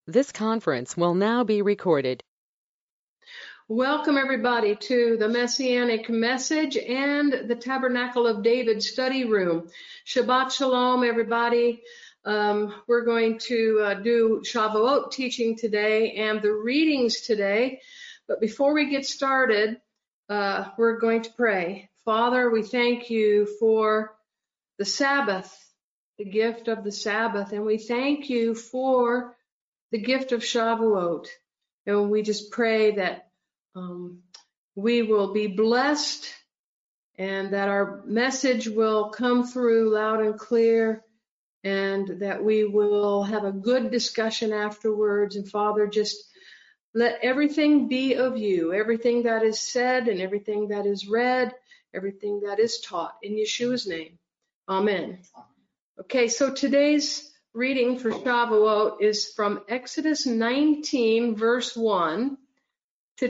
This conference will now be recorded. Welcome, everybody, to the Messianic Message and the Tabernacle of David study room. Shabbat Shalom, everybody. We're going to do Shavuot teaching today and the readings today. But before we get started, we're going to pray. Father, we thank you for the Sabbath, the gift of the Sabbath, and we thank you for the gift of Shavuot. And we just pray that we will be blessed and that our message will come through loud and clear and that we will have a good discussion afterwards. And Father, just let everything be of you, everything that is said and everything that is read, everything that is taught in Yeshua's name. Amen. Okay, so today's reading for Shavuot is from Exodus 19, verse 1 to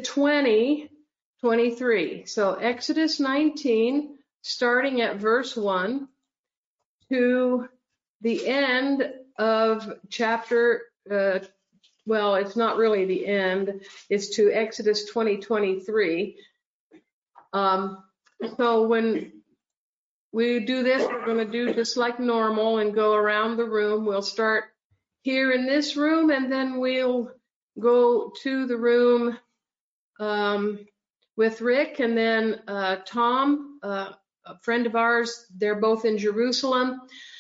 23. So Exodus 19, starting at verse 1 to the end of chapter, well, it's not really the end, it's to Exodus 20:23. So when we do this, we're going to do just like normal and go around the room. We'll start here in this room, and then we'll go to the room with Rick, and then Tom, a friend of ours. They're both in Jerusalem.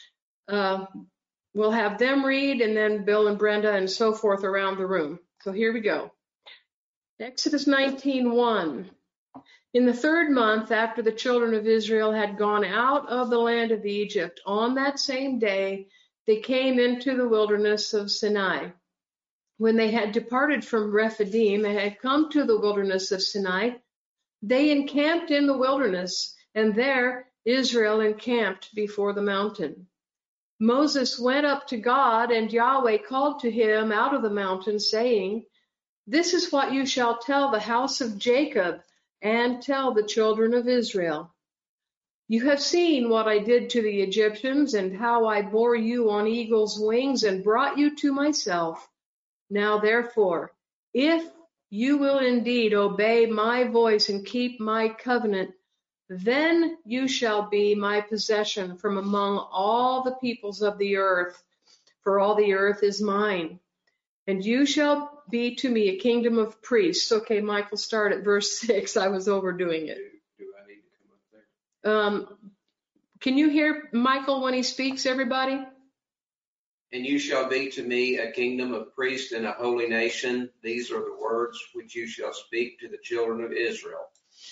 We'll have them read, and then Bill and Brenda and so forth around the room. So here we go. Exodus 19:1. In the third month after the children of Israel had gone out of the land of Egypt, on that same day they came into the wilderness of Sinai. When they had departed from Rephidim and had come to the wilderness of Sinai, they encamped in the wilderness, and there Israel encamped before the mountain. Moses went up to God, and Yahweh called to him out of the mountain, saying, "This is what you shall tell the house of Jacob, and tell the children of Israel. You have seen what I did to the Egyptians, and how I bore you on eagle's wings and brought you to myself. Now therefore, if you will indeed obey my voice and keep my covenant, then you shall be my possession from among all the peoples of the earth, for all the earth is mine. And you shall be to me a kingdom of priests." Okay, Michael, start at verse 6. I was overdoing it. Do I need to come up there? Can you hear Michael when he speaks, everybody? And you shall be to me a kingdom of priests and a holy nation. These are the words which you shall speak to the children of Israel.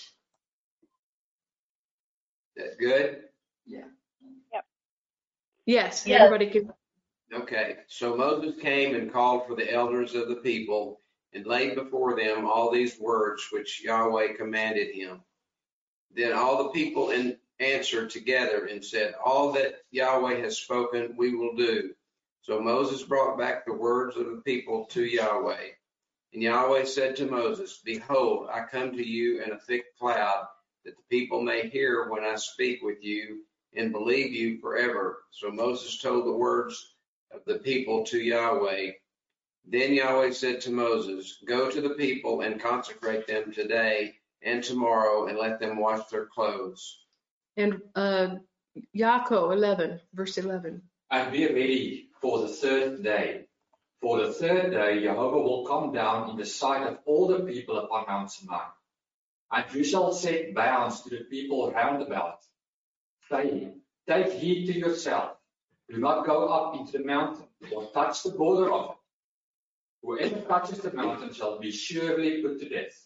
That good? Yeah. Yep. Yes, everybody can. Okay, so Moses came and called for the elders of the people and laid before them all these words which Yahweh commanded him. Then all the people answered together and said, "All that Yahweh has spoken, we will do." So Moses brought back the words of the people to Yahweh. And Yahweh said to Moses, "Behold, I come to you in a thick cloud, that the people may hear when I speak with you and believe you forever." So Moses told the words of the people to Yahweh. Then Yahweh said to Moses, "Go to the people and consecrate them today and tomorrow, and let them wash their clothes." And Yaakov 11, verse 11. And be ready for the third day. For the third day, Jehovah will come down in the sight of all the people upon Mount Sinai. And you shall set bounds to the people round about, saying, "Take heed to yourself. Do not go up into the mountain or touch the border of it. Whoever touches the mountain shall be surely put to death.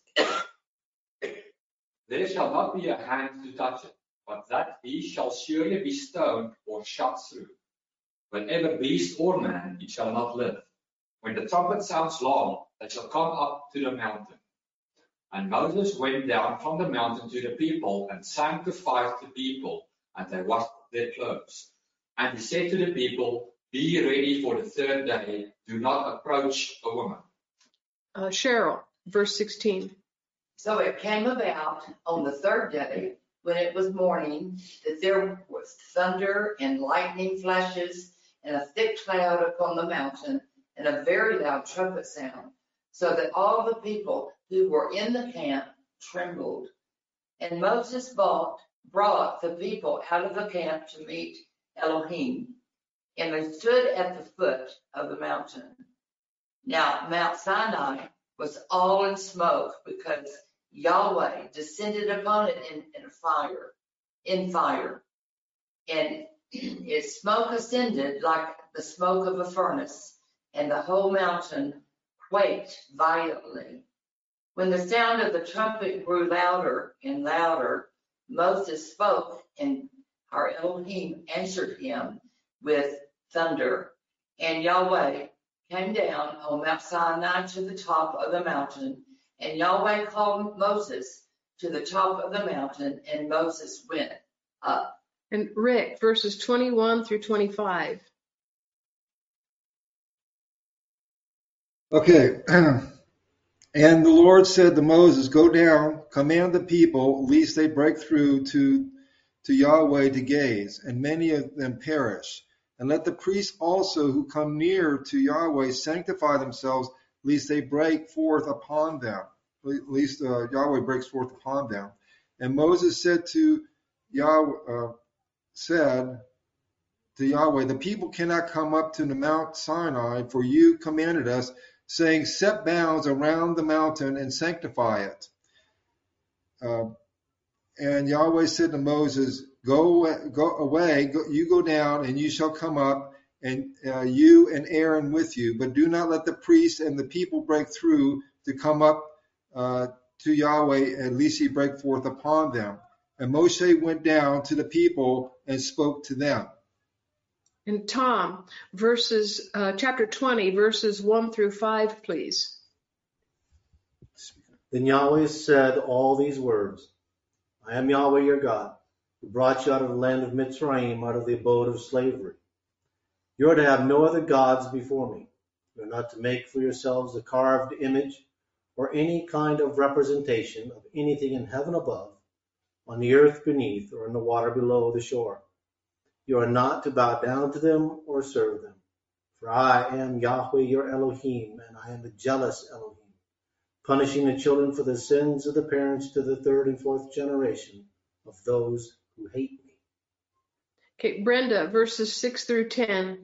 There shall not be a hand to touch it, but that he shall surely be stoned or shot through. Whenever beast or man, it shall not live. When the trumpet sounds long, they shall come up to the mountain." And Moses went down from the mountain to the people and sanctified the people, and they washed their clothes. And he said to the people, "Be ready for the third day. Do not approach a woman." Cheryl, verse 16. So it came about on the third day, when it was morning, that there was thunder and lightning flashes and a thick cloud upon the mountain, and a very loud trumpet sound, so that all the people who were in the camp trembled. And Moses brought the people out of the camp to meet Elohim, and they stood at the foot of the mountain. Now Mount Sinai was all in smoke because Yahweh descended upon it in fire. And its smoke ascended like the smoke of a furnace, and the whole mountain quaked violently. When the sound of the trumpet grew louder and louder, Moses spoke, and our Elohim answered him with thunder. And Yahweh came down on Mount Sinai to the top of the mountain, and Yahweh called Moses to the top of the mountain, and Moses went up. And Rick, verses 21 through 25. Okay. And the Lord said to Moses, go down, command the people, lest they break through to Yahweh to gaze, and many of them perish. And let the priests also who come near to Yahweh sanctify themselves, lest they break forth upon them, lest Yahweh breaks forth upon them. And Moses said to Yahweh, the people cannot come up to the Mount Sinai, for you commanded us, saying, set bounds around the mountain and sanctify it. And Yahweh said to Moses, go away, you go down, and you shall come up, and you and Aaron with you. But do not let the priests and the people break through to come up to Yahweh, at least he break forth upon them. And Moshe went down to the people and spoke to them. And Tom, chapter 20, verses 1 through 5, please. Then Yahweh said all these words, I am Yahweh your God, who brought you out of the land of Mitzrayim, out of the abode of slavery. You are to have no other gods before me. You are not to make for yourselves a carved image or any kind of representation of anything in heaven above, on the earth beneath, or in the water below the shore. You are not to bow down to them or serve them. For I am Yahweh your Elohim, and I am the jealous Elohim, punishing the children for the sins of the parents to the third and fourth generation of those who hate me. Okay, Brenda, verses 6 through 10.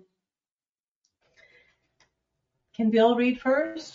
Can Bill read first?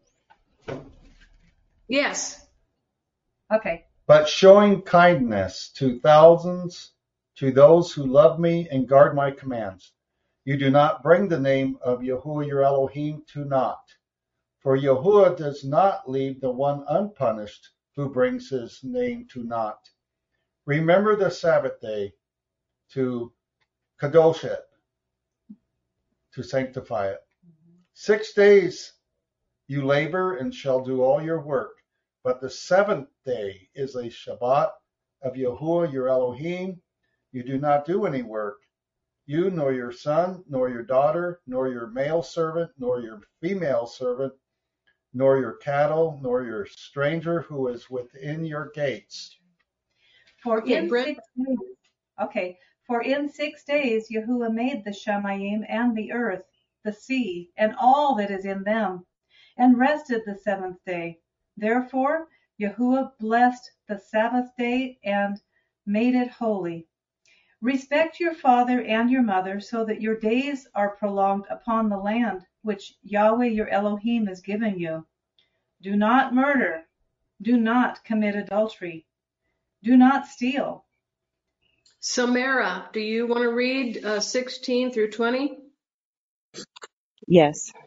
Yes. Okay. But showing kindness to thousands, to those who love me and guard my commands. You do not bring the name of Yahuwah your Elohim to naught. For Yahuwah does not leave the one unpunished who brings his name to naught. Remember the Sabbath day to kadosh it, to sanctify it. 6 days you labor and shall do all your work, but the seventh day is a Shabbat of Yahuwah your Elohim. You do not do any work, you nor your son, nor your daughter, nor your male servant, nor your female servant, nor your cattle, nor your stranger who is within your gates. For in 6 days Yahuwah made the Shamayim and the earth, the sea, and all that is in them, and rested the seventh day. Therefore Yahuwah blessed the Sabbath day and made it holy. Respect your father and your mother, so that your days are prolonged upon the land which Yahweh your Elohim is giving you. Do not murder. Do not commit adultery. Do not steal. Samara, do you want to read 16 through 20? Yes.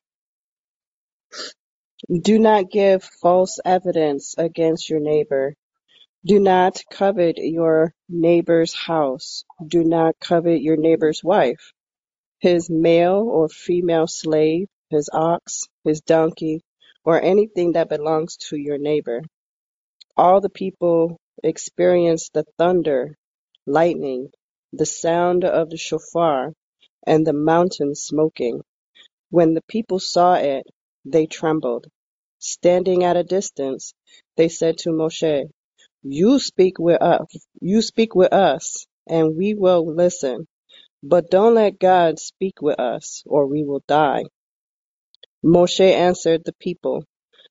Do not give false evidence against your neighbor. Do not covet your neighbor's house. Do not covet your neighbor's wife, his male or female slave, his ox, his donkey, or anything that belongs to your neighbor. All the people experienced the thunder, lightning, the sound of the shofar, and the mountain smoking. When the people saw it, they trembled. Standing at a distance, they said to Moshe, You speak with us, and we will listen. But don't let God speak with us, or we will die. Moshe answered the people,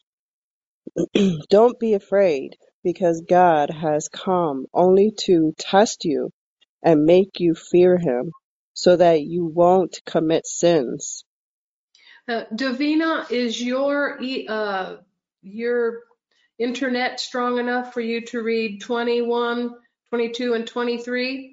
"Don't be afraid, because God has come only to test you and make you fear him, so that you won't commit sins." Davina, is your internet strong enough for you to read 21, 22, and 23?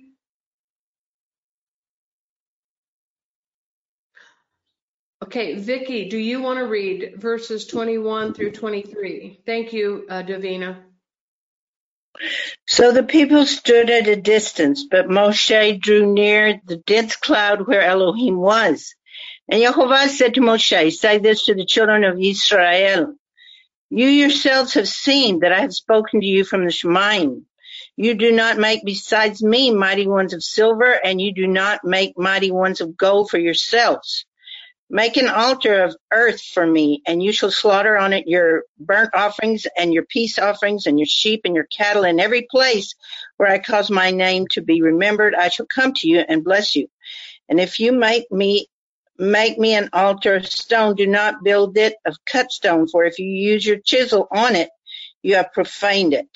Okay, Vicky, do you want to read verses 21 through 23? Thank you, Davina. So the people stood at a distance, but Moshe drew near the dense cloud where Elohim was. And Yehovah said to Moshe, "Say this to the children of Israel. You yourselves have seen that I have spoken to you from the Shemayim. You do not make besides me mighty ones of silver, and you do not make mighty ones of gold for yourselves. Make an altar of earth for me, and you shall slaughter on it your burnt offerings and your peace offerings and your sheep and your cattle. In every place where I cause my name to be remembered, I shall come to you and bless you. And if you make me an altar of stone, do not build it of cut stone, for if you use your chisel on it, you have profaned it."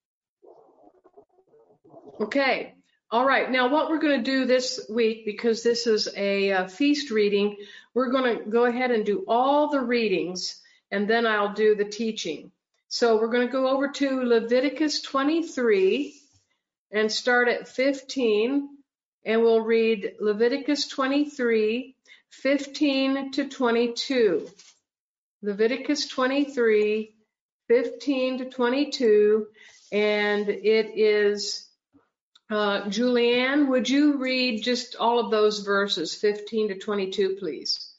Okay. All right. Now, what we're going to do this week, because this is a feast reading, we're going to go ahead and do all the readings, and then I'll do the teaching. So we're going to go over to Leviticus 23 and start at 15, and we'll read Leviticus 23, 15 to 22. Leviticus 23, 15 to 22, and it is... Julianne, would you read just all of those verses, 15 to 22, please?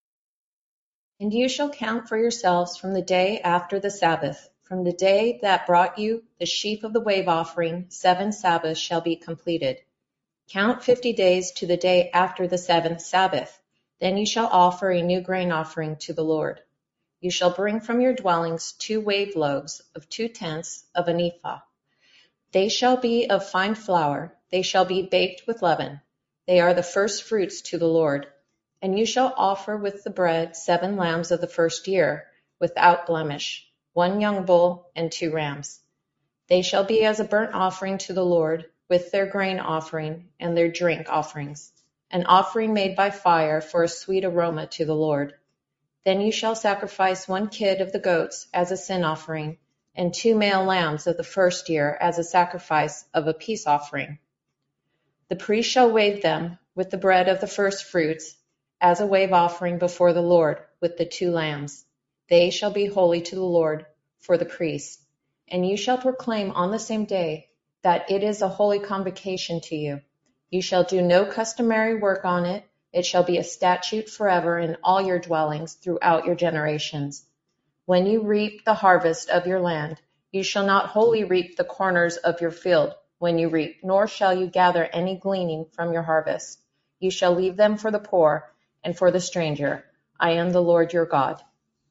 And you shall count for yourselves from the day after the Sabbath, from the day that brought you the sheaf of the wave offering, 7 Sabbaths shall be completed. Count 50 days to the day after the 7th Sabbath. Then you shall offer a new grain offering to the Lord. You shall bring from your dwellings 2 wave loaves of 2/10 of an ephah. They shall be of fine flour, they shall be baked with leaven. They are the first fruits to the Lord. And you shall offer with the bread 7 lambs of the first year, without blemish, 1 young bull and 2 rams. They shall be as a burnt offering to the Lord, with their grain offering and their drink offerings, an offering made by fire for a sweet aroma to the Lord. Then you shall sacrifice 1 kid of the goats as a sin offering, and 2 male lambs of the first year as a sacrifice of a peace offering. The priest shall wave them with the bread of the first fruits as a wave offering before the Lord with the 2 lambs. They shall be holy to the Lord for the priest. And you shall proclaim on the same day that it is a holy convocation to you. You shall do no customary work on it. It shall be a statute forever in all your dwellings throughout your generations. When you reap the harvest of your land, you shall not wholly reap the corners of your field when you reap, nor shall you gather any gleaning from your harvest. You shall leave them for the poor and for the stranger. I am the Lord your God.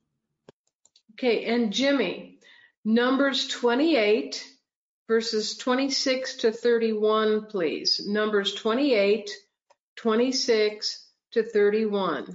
Okay, and Jimmy, Numbers 28, verses 26 to 31, please. Numbers 28, 26 to 31.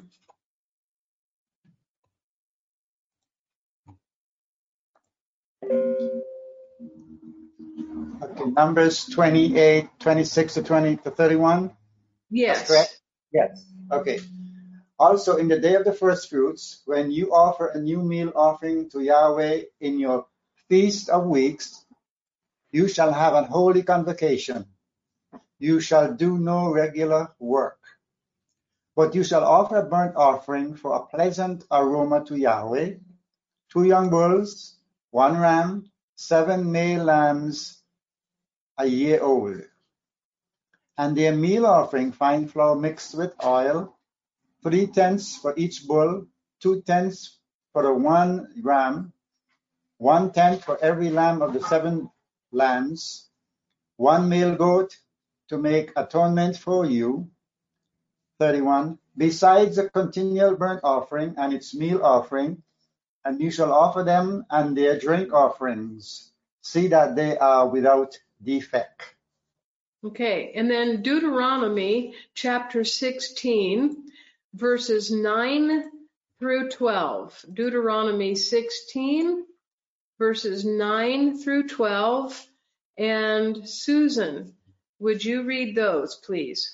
Okay, Numbers 28, 26 to 31. Yes. That's correct? Yes. Okay. Also, in the day of the first fruits, when you offer a new meal offering to Yahweh in your feast of weeks, you shall have an holy convocation. You shall do no regular work. But you shall offer a burnt offering for a pleasant aroma to Yahweh, 2 young bulls, 1 ram, 7 male lambs a year old. And their meal offering, fine flour mixed with oil, 3/10 for each bull, 2/10 for the 1 ram, 1/10 for every lamb of the 7 lambs, 1 male goat to make atonement for you. 31. Besides the continual burnt offering and its meal offering, and you shall offer them and their drink offerings. See that they are without defect. Okay, and then Deuteronomy chapter 16, verses 9 through 12. Deuteronomy 16, verses 9 through 12. And Susan, would you read those, please?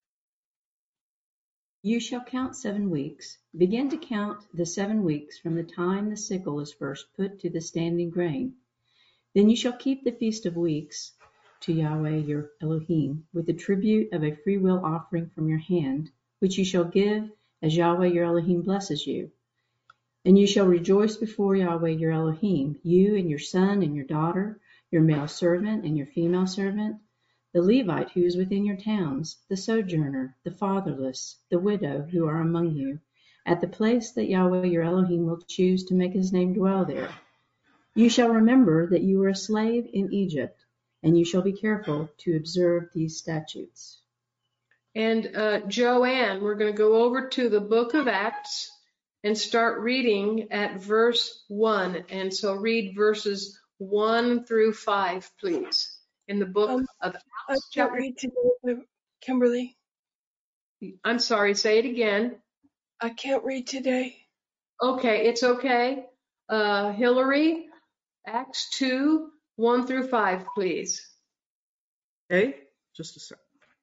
You shall count 7 weeks. Begin to count the 7 weeks from the time the sickle is first put to the standing grain. Then you shall keep the Feast of Weeks to Yahweh your Elohim, with the tribute of a freewill offering from your hand, which you shall give as Yahweh your Elohim blesses you. And you shall rejoice before Yahweh your Elohim, you and your son and your daughter, your male servant and your female servant, the Levite who is within your towns, the sojourner, the fatherless, the widow who are among you, at the place that Yahweh your Elohim will choose to make his name dwell there. You shall remember that you were a slave in Egypt, and you shall be careful to observe these statutes. And Joanne, we're going to go over to the book of Acts and start reading at verse 1. And so read verses 1 through 5, please, in the book of Acts. I can't read today, Kimberly. I'm sorry, say it again. I can't read today. Okay, it's okay. Hillary, Acts 2, 1 through 5, please. Okay, just a sec.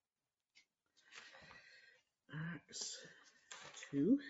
Acts 2.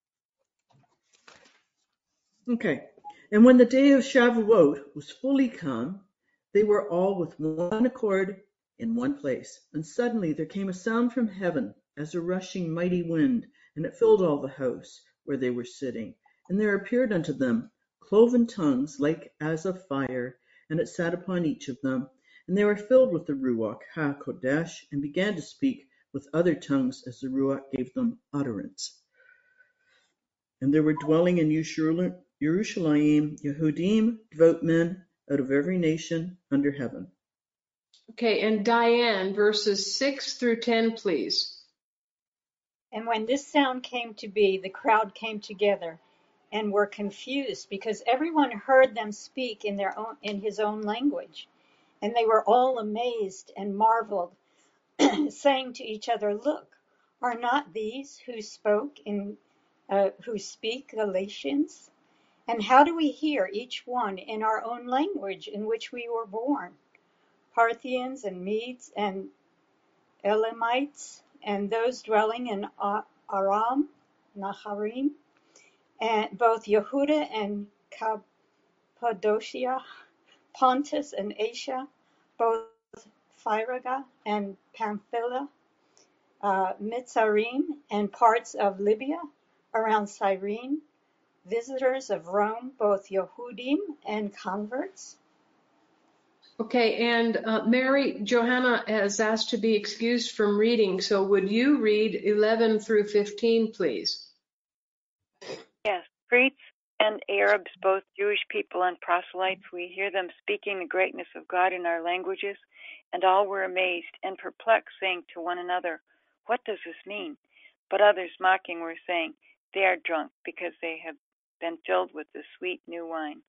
Okay, and when the day of Shavuot was fully come, they were all with one accord in one place. And suddenly there came a sound from heaven as a rushing mighty wind, and it filled all the house where they were sitting. And there appeared unto them cloven tongues like as of fire, and it sat upon each of them. And they were filled with the Ruach HaKodesh, and began to speak with other tongues as the Ruach gave them utterance. And there were dwelling in Yerushalayim Yehudim, devout men out of every nation under heaven. Okay, and Diane, verses 6 through 10, please. And when this sound came to be, the crowd came together and were confused, because everyone heard them speak in his own language. And they were all amazed and marveled, saying to each other, "Look, are not these who speak Galatians? And how do we hear each one in our own language in which we were born? Parthians and Medes and Elamites, and those dwelling in Aram, Naharim, and both Yehuda and Cappadocia, Pontus and Asia, both Phrygia and Pamphylia, Mitzarim, and parts of Libya around Cyrene, visitors of Rome, both Yehudim and converts." Okay, and Mary, Johanna has asked to be excused from reading, so would you read 11 through 15, please? Yes, Greeks and Arabs, both Jewish people and proselytes, we hear them speaking the greatness of God in our languages, and all were amazed and perplexed, saying to one another, "What does this mean?" But others, mocking, were saying, "They are drunk, because they have been filled with the sweet new wine."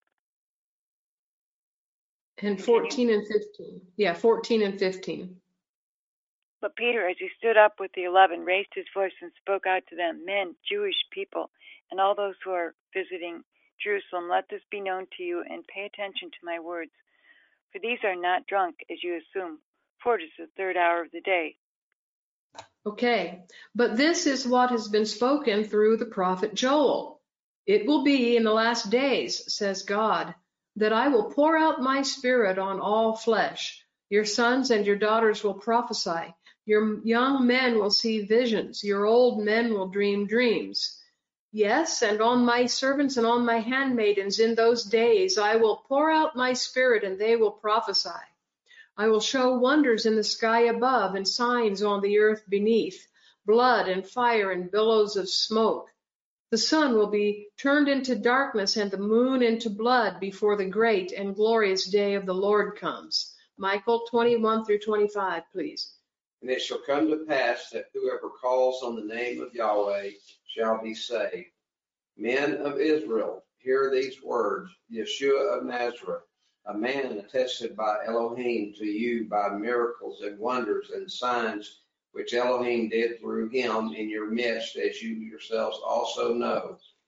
And 14 and 15. Yeah, 14 and 15. But Peter, as he stood up with the 11, raised his voice and spoke out to them, "Men, Jewish people, and all those who are visiting Jerusalem, let this be known to you, and pay attention to my words. For these are not drunk, as you assume, for it is the 3rd hour of the day." Okay, but this is what has been spoken through the prophet Joel. "It will be in the last days, says God, that I will pour out my spirit on all flesh. Your sons and your daughters will prophesy. Your young men will see visions. Your old men will dream dreams. Yes, and on my servants and on my handmaidens in those days I will pour out my spirit, and they will prophesy. I will show wonders in the sky above and signs on the earth beneath, blood and fire and billows of smoke. The sun will be turned into darkness and the moon into blood before the great and glorious day of the Lord comes." Michael 21 through 25, please. And it shall come to pass that whoever calls on the name of Yahweh shall be saved. Men of Israel, hear these words. Yeshua of Nazareth, a man attested by Elohim to you by miracles and wonders and signs which Elohim did through him in your midst, as you yourselves also know.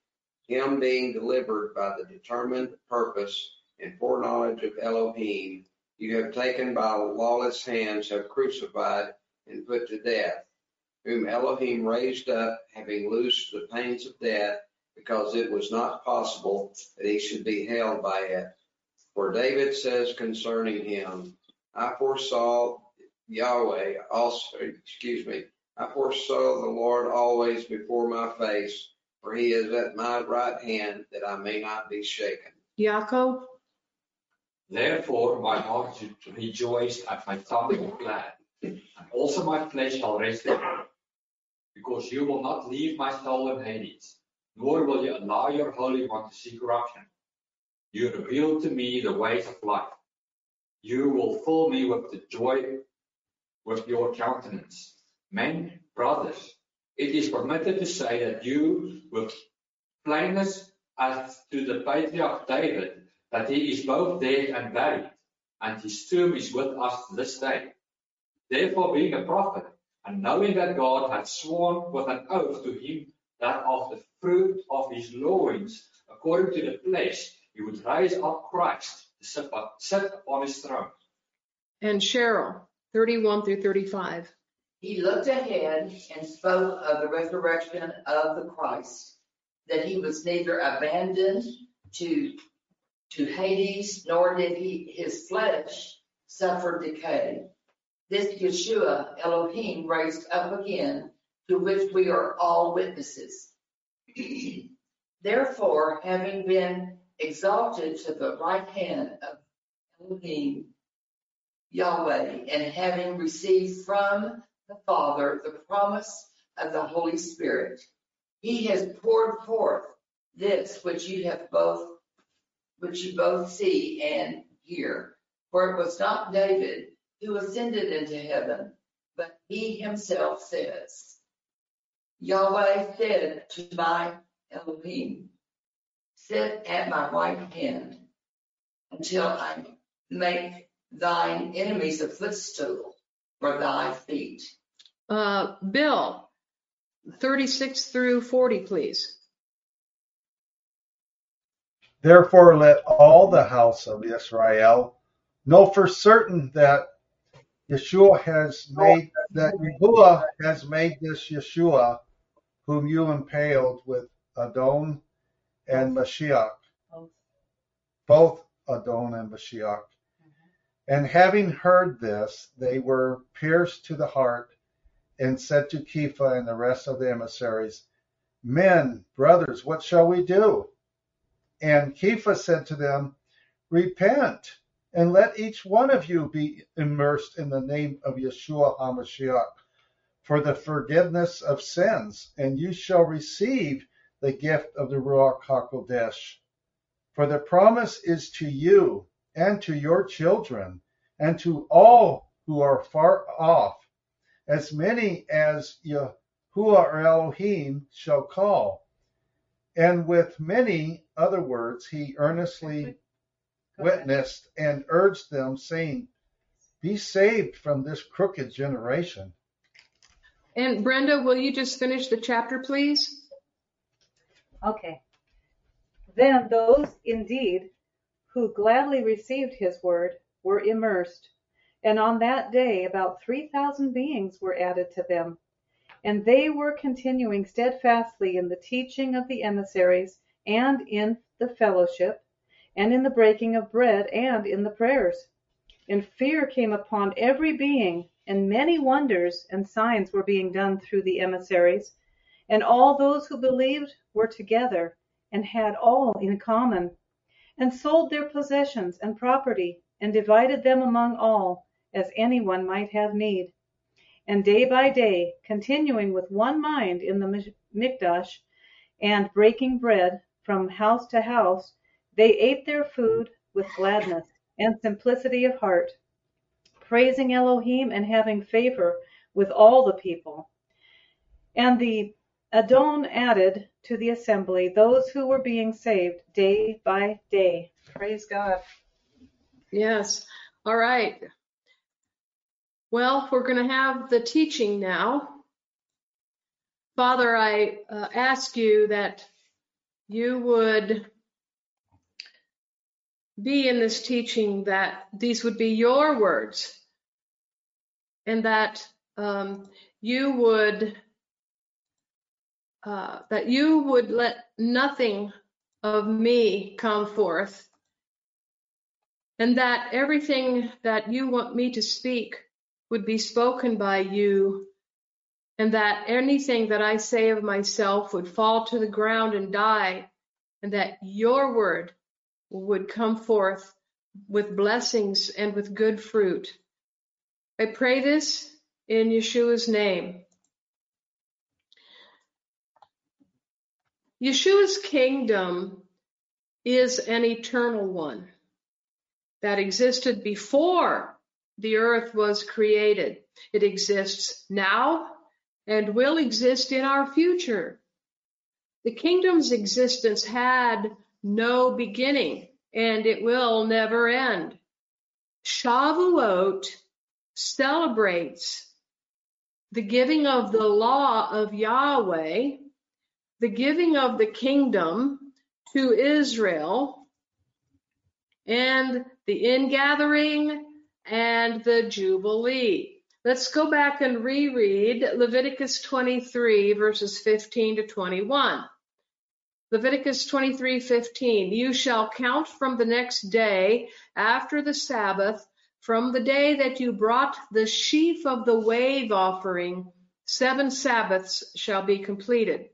him being delivered by the determined purpose and foreknowledge of Elohim, you have taken by lawless hands, have crucified and put to death, whom Elohim raised up, having loosed the pains of death, because it was not possible that he should be held by it. For David says concerning him, I foresaw Yahweh also, I foresaw the Lord always before my face, for he is at my right hand, that I may not be shaken. Yaakov? Therefore my heart rejoiced and my tongue was glad, and also my flesh shall rest in you, because you will not leave my soul in Hades, nor will you allow your Holy One to see corruption. You reveal to me the ways of life. You will fill me with the joy with your countenance. Men, brothers, it is permitted to say that you, with plainness as to the patriarch David, that he is both dead and buried, and his tomb is with us this day. Therefore, being a prophet, and knowing that God had sworn with an oath to him that of the fruit of his loins, according to the flesh, he would raise up Christ to sit on his throne. And Cheryl, 31 through 35. He looked ahead and spoke of the resurrection of the Christ, that he was neither abandoned to Hades, nor did his flesh suffer decay. This Yeshua Elohim raised up again, to which we are all witnesses. Therefore, having been exalted to the right hand of Elohim, Yahweh, and having received from the Father the promise of the Holy Spirit, he has poured forth this which you both see and hear. For it was not David who ascended into heaven, but he himself says, Yahweh said to my Elohim, sit at my right hand until I make thine enemies a footstool for thy feet. Bill, 36 through 40, please. Therefore let all the house of Israel know for certain that Yahuwah has made this Yeshua, whom you impaled with Adon and Mashiach, both Adon and Mashiach. And having heard this, they were pierced to the heart, and said to Kepha and the rest of the emissaries, Men, brothers, what shall we do? And Kepha said to them, Repent, and let each one of you be immersed in the name of Yeshua HaMashiach for the forgiveness of sins, and you shall receive the gift of the Ruach HaKodesh. For the promise is to you and to your children and to all who are far off, as many as Yahuwah or Elohim shall call. And with many other words he earnestly witnessed and urged them, saying, Be saved from this crooked generation. And Brenda, will you just finish the chapter, please? Okay. Then those indeed who gladly received his word were immersed, and on that day about 3,000 beings were added to them. And they were continuing steadfastly in the teaching of the emissaries, and in the fellowship, and in the breaking of bread, and in the prayers. And fear came upon every being, and many wonders and signs were being done through the emissaries. And all those who believed were together, and had all in common, and sold their possessions and property, and divided them among all, as anyone might have need. And day by day, continuing with one mind in the Mikdash, and breaking bread from house to house, they ate their food with gladness and simplicity of heart, praising Elohim and having favor with all the people. And the Adon added to the assembly those who were being saved day by day. Praise God. Yes. All right. Well, we're going to have the teaching now. Father, I ask you that you would be in this teaching, that these would be your words, and that you would let nothing of me come forth, and that everything that you want me to speak would be spoken by you, and that anything that I say of myself would fall to the ground and die, and that your word would come forth with blessings and with good fruit. I pray this in Yeshua's name. Yeshua's kingdom is an eternal one that existed before the earth was created. It exists now and will exist in our future. The kingdom's existence had no beginning, and it will never end. Shavuot celebrates the giving of the law of Yahweh, the giving of the kingdom to Israel, and the ingathering and the Jubilee. Let's go back and reread Leviticus 23, verses 15 to 21. Leviticus 23:15, you shall count from the next day after the Sabbath, from the day that you brought the sheaf of the wave offering, 7 Sabbaths shall be completed.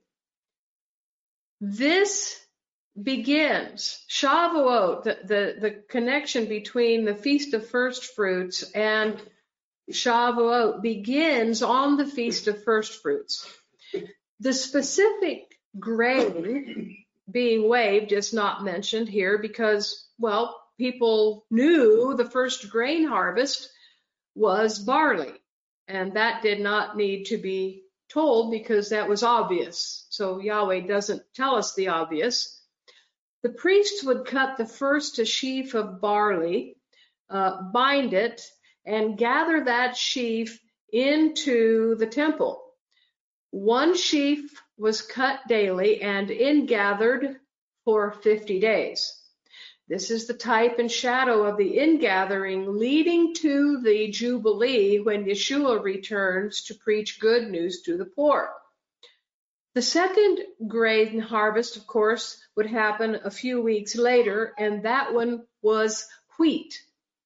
This begins, Shavuot, the connection between the Feast of First Fruits and Shavuot begins on the Feast of First Fruits. The specific grain being waved is not mentioned here because, well, people knew the first grain harvest was barley, and that did not need to be told because that was obvious. So Yahweh doesn't tell us the obvious. The priests would cut the first sheaf of barley, bind it, and gather that sheaf into the temple. One sheaf was cut daily and ingathered for 50 days. This is the type and shadow of the ingathering leading to the Jubilee when Yeshua returns to preach good news to the poor. The second grain harvest, of course, would happen a few weeks later, and that one was wheat.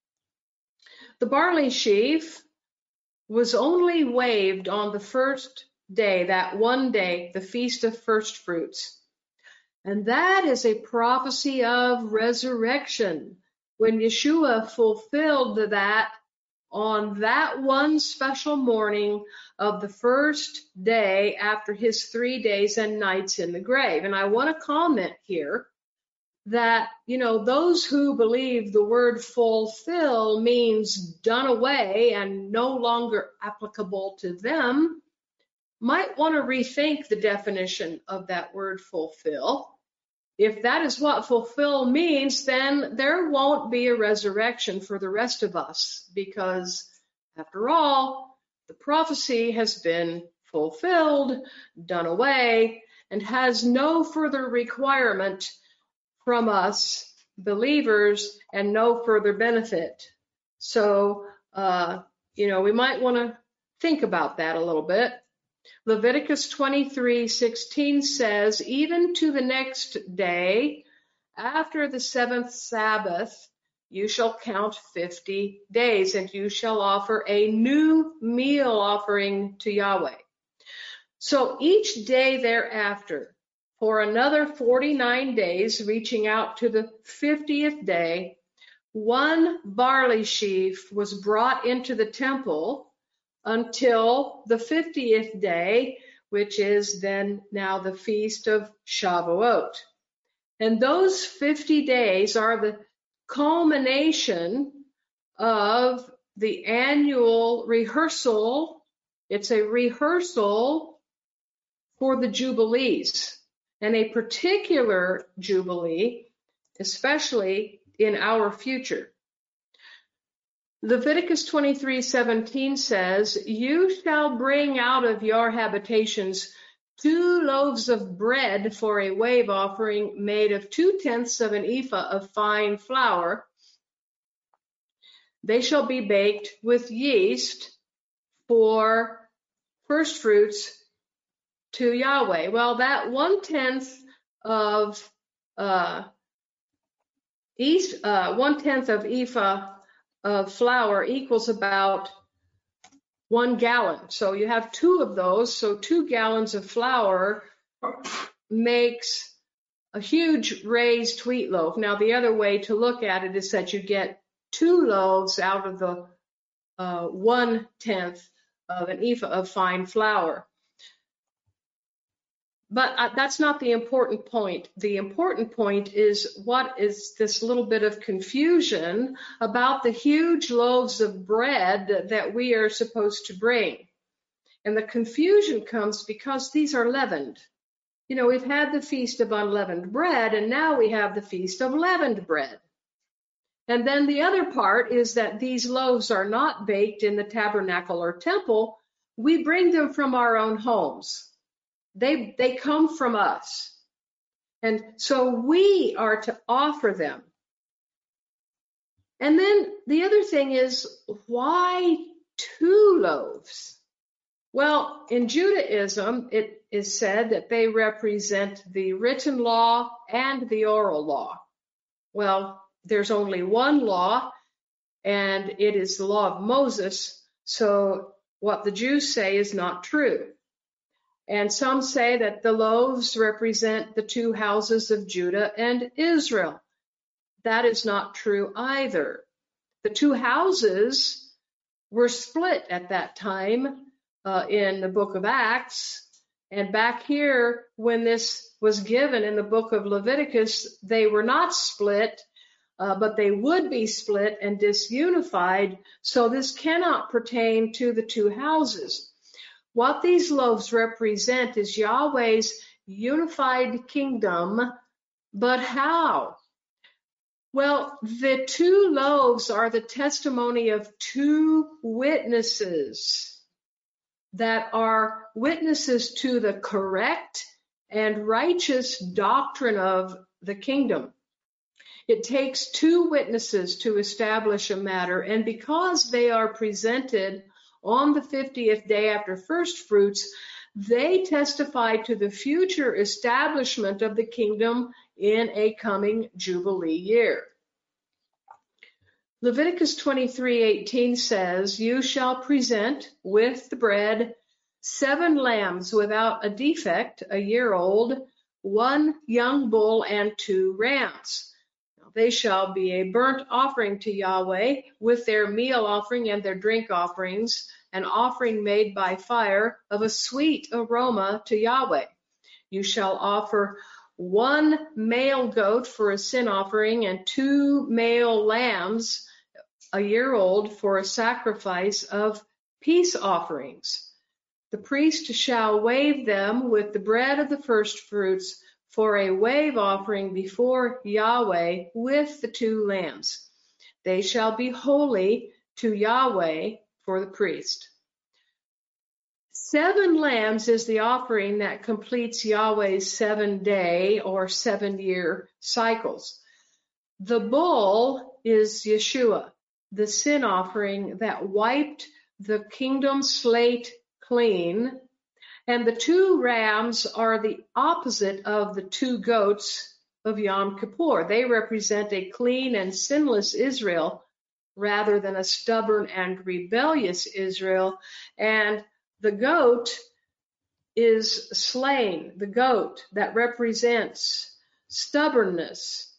The barley sheaf was only waved on the first day, that one day, the Feast of First Fruits. And that is a prophecy of resurrection, when Yeshua fulfilled that on that one special morning of the first day after his 3 days and nights in the grave. And I want to comment here that, those who believe the word fulfill means done away and no longer applicable to them might want to rethink the definition of that word fulfill. If that is what fulfill means, then there won't be a resurrection for the rest of us, because after all, the prophecy has been fulfilled, done away, and has no further requirement from us believers and no further benefit. So, we might want to think about that a little bit. Leviticus 23:16 says, even to the next day, after the 7th Sabbath, you shall count 50 days, and you shall offer a new meal offering to Yahweh. So each day thereafter, for another 49 days, reaching out to the 50th day, one barley sheaf was brought into the temple until the 50th day, which is then now the Feast of Shavuot. And those 50 days are the culmination of the annual rehearsal. It's a rehearsal for the Jubilees, and a particular Jubilee, especially in our future. Leviticus 23:17 says, you shall bring out of your habitations 2 loaves of bread for a wave offering made of 2/10 of an ephah of fine flour. They shall be baked with yeast for first fruits to Yahweh. Well, that 1/10 of 1/10 of ephah of flour equals about 1 gallon. So you have 2 of those. So 2 gallons of flour makes a huge raised wheat loaf. Now, the other way to look at it is that you get 2 loaves out of the 1/10 of an ephah of fine flour. But that's not the important point. The important point is what is this little bit of confusion about the huge loaves of bread that we are supposed to bring. And the confusion comes because these are leavened. You know, we've had the Feast of Unleavened Bread, and now we have the Feast of Leavened Bread. And then the other part is that these loaves are not baked in the tabernacle or temple. We bring them from our own homes. They come from us. And so we are to offer them. And then the other thing is, why 2 loaves? Well, in Judaism, it is said that they represent the written law and the oral law. Well, there's only one law, and it is the law of Moses. So what the Jews say is not true. And some say that the loaves represent the 2 houses of Judah and Israel. That is not true either. The 2 houses were split at that time in the book of Acts. And back here, when this was given in the book of Leviticus, they were not split, but they would be split and disunified. So this cannot pertain to the 2 houses. What these loaves represent is Yahweh's unified kingdom, but how? Well, the 2 loaves are the testimony of 2 witnesses that are witnesses to the correct and righteous doctrine of the kingdom. It takes 2 witnesses to establish a matter, and because they are presented on the 50th day after first fruits, they testify to the future establishment of the kingdom in a coming Jubilee year. Leviticus 23:18 says, "You shall present with the bread 7 lambs without a defect, a year old, 1 young bull, and 2 rams. They shall be a burnt offering to Yahweh with their meal offering and their drink offerings, an offering made by fire of a sweet aroma to Yahweh. You shall offer 1 male goat for a sin offering and 2 male lambs, a year old, for a sacrifice of peace offerings. The priest shall wave them with the bread of the first fruits for a wave offering before Yahweh with the 2 lambs. They shall be holy to Yahweh for the priest." 7 lambs is the offering that completes Yahweh's 7-day or 7-year cycles. The bull is Yeshua, the sin offering that wiped the kingdom slate clean. And the 2 rams are the opposite of the 2 goats of Yom Kippur. They represent a clean and sinless Israel rather than a stubborn and rebellious Israel. And the goat is slain. The goat that represents stubbornness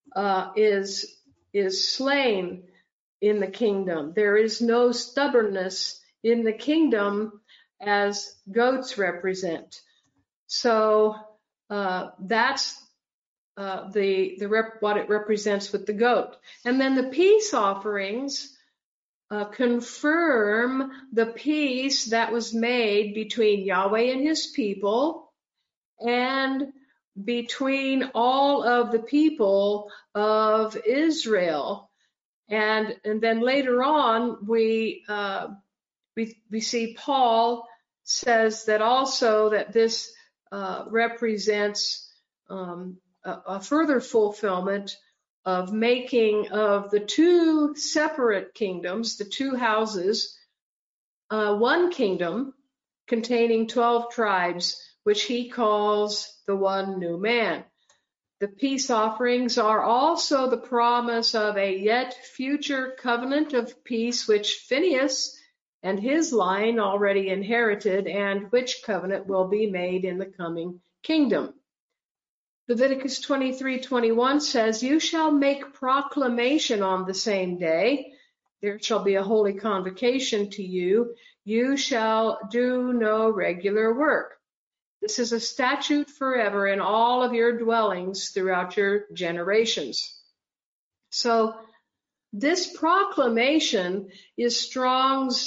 is slain in the kingdom. There is no stubbornness in the kingdom as goats represent. So that's what it represents with the goat. And then the peace offerings confirm the peace that was made between Yahweh and his people and between all of the people of Israel. And then later on, we see Paul says that also that this represents a further fulfillment of making of the two separate kingdoms, the two houses, one kingdom containing 12 tribes, which he calls the one new man. The peace offerings are also the promise of a yet future covenant of peace, which Phinehas and his line already inherited, and which covenant will be made in the coming kingdom. Leviticus 23:21 says, "You shall make proclamation on the same day. There shall be a holy convocation to you. You shall do no regular work. This is a statute forever in all of your dwellings throughout your generations." So this proclamation is Strong's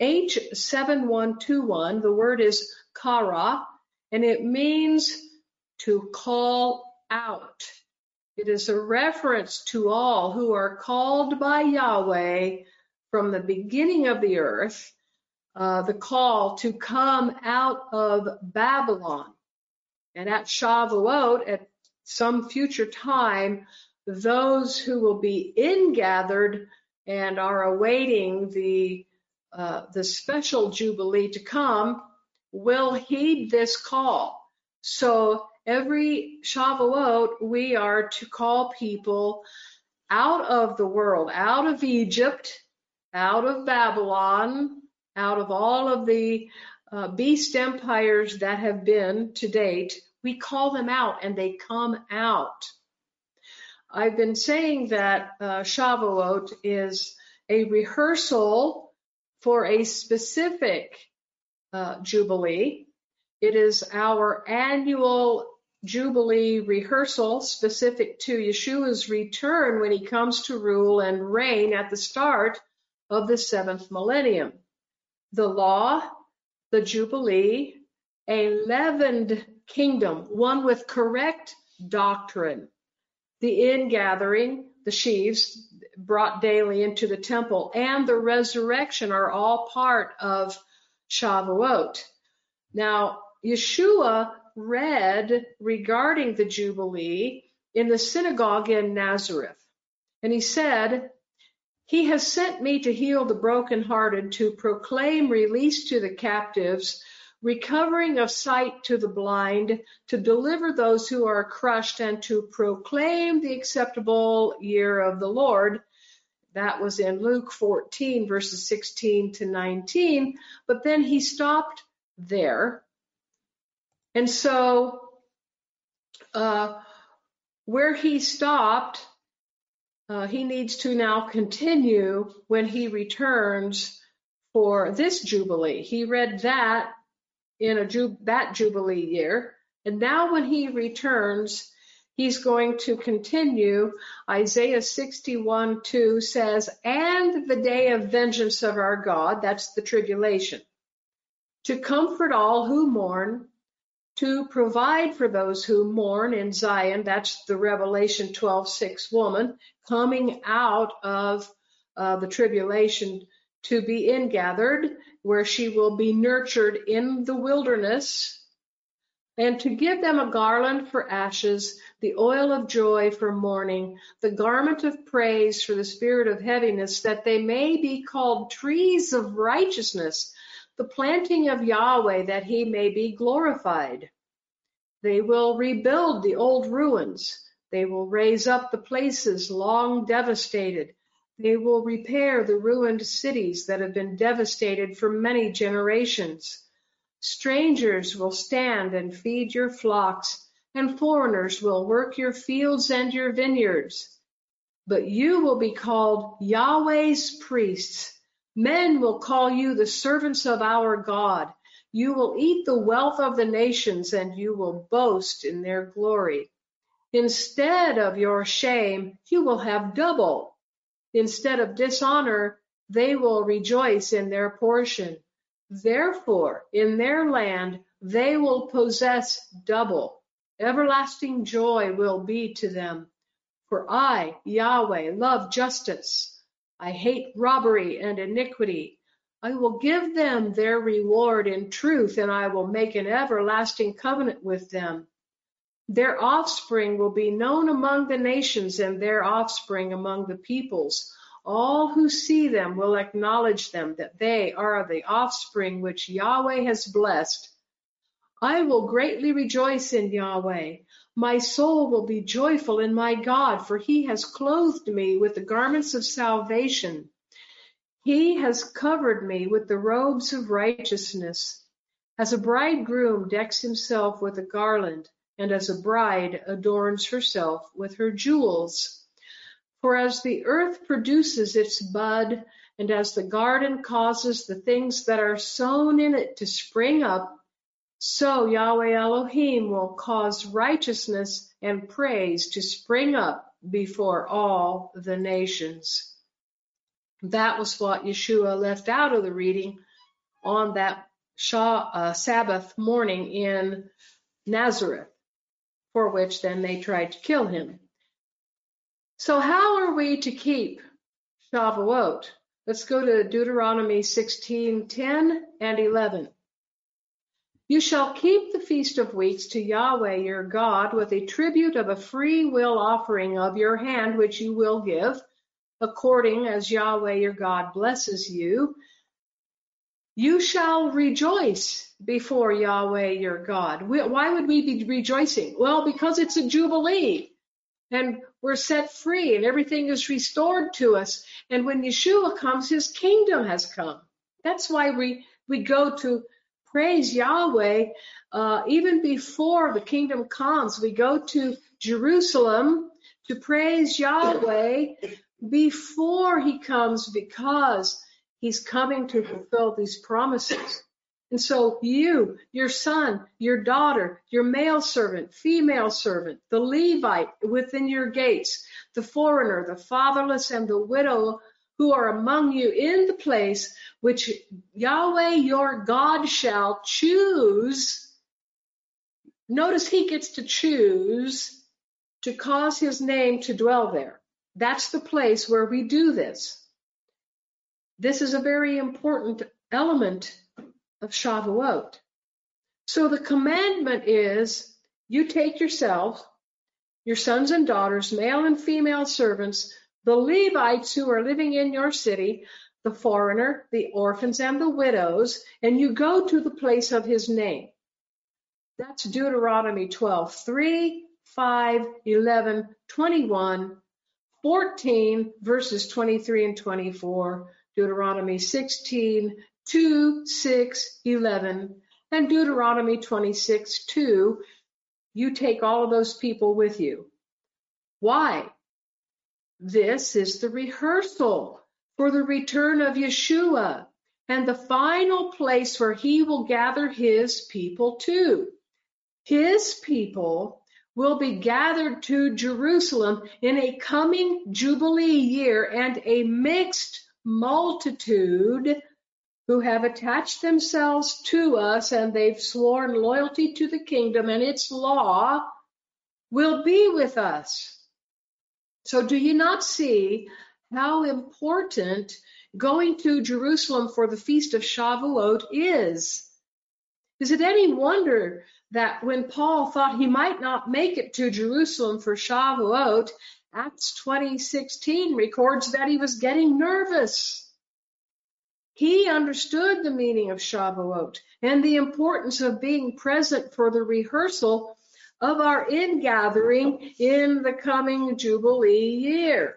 H7121. The word is kara, and it means to call out. It is a reference to all who are called by Yahweh from the beginning of the earth, the call to come out of Babylon. And at Shavuot, at some future time, those who will be ingathered and are awaiting the special Jubilee to come will heed this call. So every Shavuot, we are to call people out of the world, out of Egypt, out of Babylon, out of all of the beast empires that have been to date. We call them out and they come out. I've been saying that Shavuot is a rehearsal for a specific Jubilee. It is our annual Jubilee rehearsal specific to Yeshua's return when he comes to rule and reign at the start of the 7th millennium. The law, the Jubilee, a leavened kingdom, one with correct doctrine, the ingathering, the sheaves brought daily into the temple, and the resurrection are all part of Shavuot. Now, Yeshua read regarding the Jubilee in the synagogue in Nazareth, and he said, "He has sent me to heal the brokenhearted, to proclaim release to the captives, recovering of sight to the blind, to deliver those who are crushed, and to proclaim the acceptable year of the Lord." That was in Luke 14, verses 16 to 19. But then he stopped there. And so where he stopped, he needs to now continue when he returns for this Jubilee. He read that in that Jubilee year. And now when he returns, he's going to continue. Isaiah 61:2 says, "And the day of vengeance of our God," that's the tribulation, "to comfort all who mourn, to provide for those who mourn in Zion," that's the Revelation 12:6 woman coming out of the tribulation to be ingathered, where she will be nurtured in the wilderness, "and to give them a garland for ashes, the oil of joy for mourning, the garment of praise for the spirit of heaviness, that they may be called trees of righteousness, the planting of Yahweh, that he may be glorified." They will rebuild the old ruins. They will raise up the places long devastated. They will repair the ruined cities that have been devastated for many generations. Strangers will stand and feed your flocks, and foreigners will work your fields and your vineyards. But you will be called Yahweh's priests. Men will call you the servants of our God. You will eat the wealth of the nations, and you will boast in their glory. Instead of your shame, you will have double. Instead of dishonor, they will rejoice in their portion. Therefore, in their land, they will possess double. Everlasting joy will be to them. For I, Yahweh, love justice. I hate robbery and iniquity. I will give them their reward in truth, and I will make an everlasting covenant with them. Their offspring will be known among the nations, and their offspring among the peoples. All who see them will acknowledge them, that they are the offspring which Yahweh has blessed. I will greatly rejoice in Yahweh. My soul will be joyful in my God, for he has clothed me with the garments of salvation. He has covered me with the robes of righteousness. As a bridegroom decks himself with a garland, and as a bride adorns herself with her jewels. For as the earth produces its bud, and as the garden causes the things that are sown in it to spring up, so Yahweh Elohim will cause righteousness and praise to spring up before all the nations. That was what Yeshua left out of the reading on that Sabbath morning in Nazareth, for which then they tried to kill him. So how are we to keep Shavuot? Let's go to Deuteronomy 16:10 and 11. You shall keep the Feast of Weeks to Yahweh your God with a tribute of a free will offering of your hand, which you will give, according as Yahweh your God blesses you. You shall rejoice before Yahweh your God. Why would we be rejoicing? Well, because it's a jubilee. And we're set free and everything is restored to us. And when Yeshua comes, his kingdom has come. That's why we go to praise Yahweh even before the kingdom comes. We go to Jerusalem to praise Yahweh before he comes, because he's coming to fulfill these promises. And so you, your son, your daughter, your male servant, female servant, the Levite within your gates, the foreigner, the fatherless, and the widow who are among you in the place which Yahweh your God shall choose. Notice he gets to choose to cause his name to dwell there. That's the place where we do this. This is a very important element of Shavuot. So the commandment is, you take yourselves, your sons and daughters, male and female servants, the Levites who are living in your city, the foreigner, the orphans, and the widows, and you go to the place of his name. That's Deuteronomy 12:3, 5, 11, 21, 14, verses 23 and 24, Deuteronomy 16:2, 6, 11, and Deuteronomy 26:2. You take all of those people with you. Why? This is the rehearsal for the return of Yeshua and the final place where he will gather his people to. His people will be gathered to Jerusalem in a coming Jubilee year, and a mixed multitude who have attached themselves to us and they've sworn loyalty to the kingdom and its law will be with us. So do you not see how important going to Jerusalem for the Feast of Shavuot is? Is it any wonder that when Paul thought he might not make it to Jerusalem for Shavuot, Acts 20:16 records that he was getting nervous. He understood the meaning of Shavuot and the importance of being present for the rehearsal of our ingathering in the coming Jubilee year.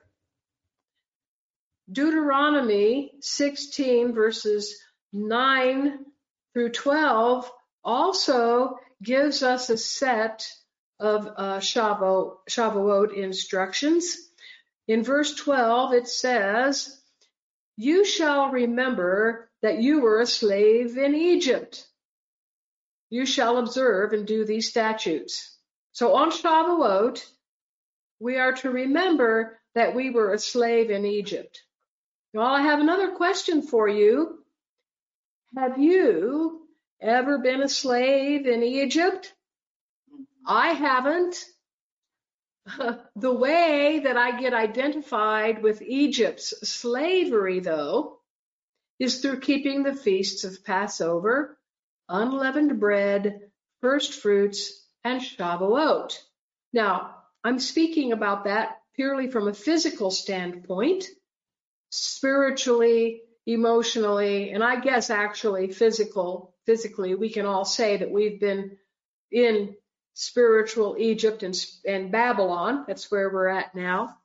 Deuteronomy 16 verses 9 through 12 also gives us a set of Shavuot instructions. In verse 12 it says, "You shall remember that you were a slave in Egypt. You shall observe and do these statutes." So on Shavuot, we are to remember that we were a slave in Egypt. Well, I have another question for you. Have you ever been a slave in Egypt? I haven't. The way that I get identified with Egypt's slavery, though, is through keeping the feasts of Passover, unleavened bread, first fruits, and Shavuot. Now, I'm speaking about that purely from a physical standpoint, spiritually, emotionally, and I guess actually physically, we can all say that we've been in spiritual Egypt and Babylon. That's where we're at now.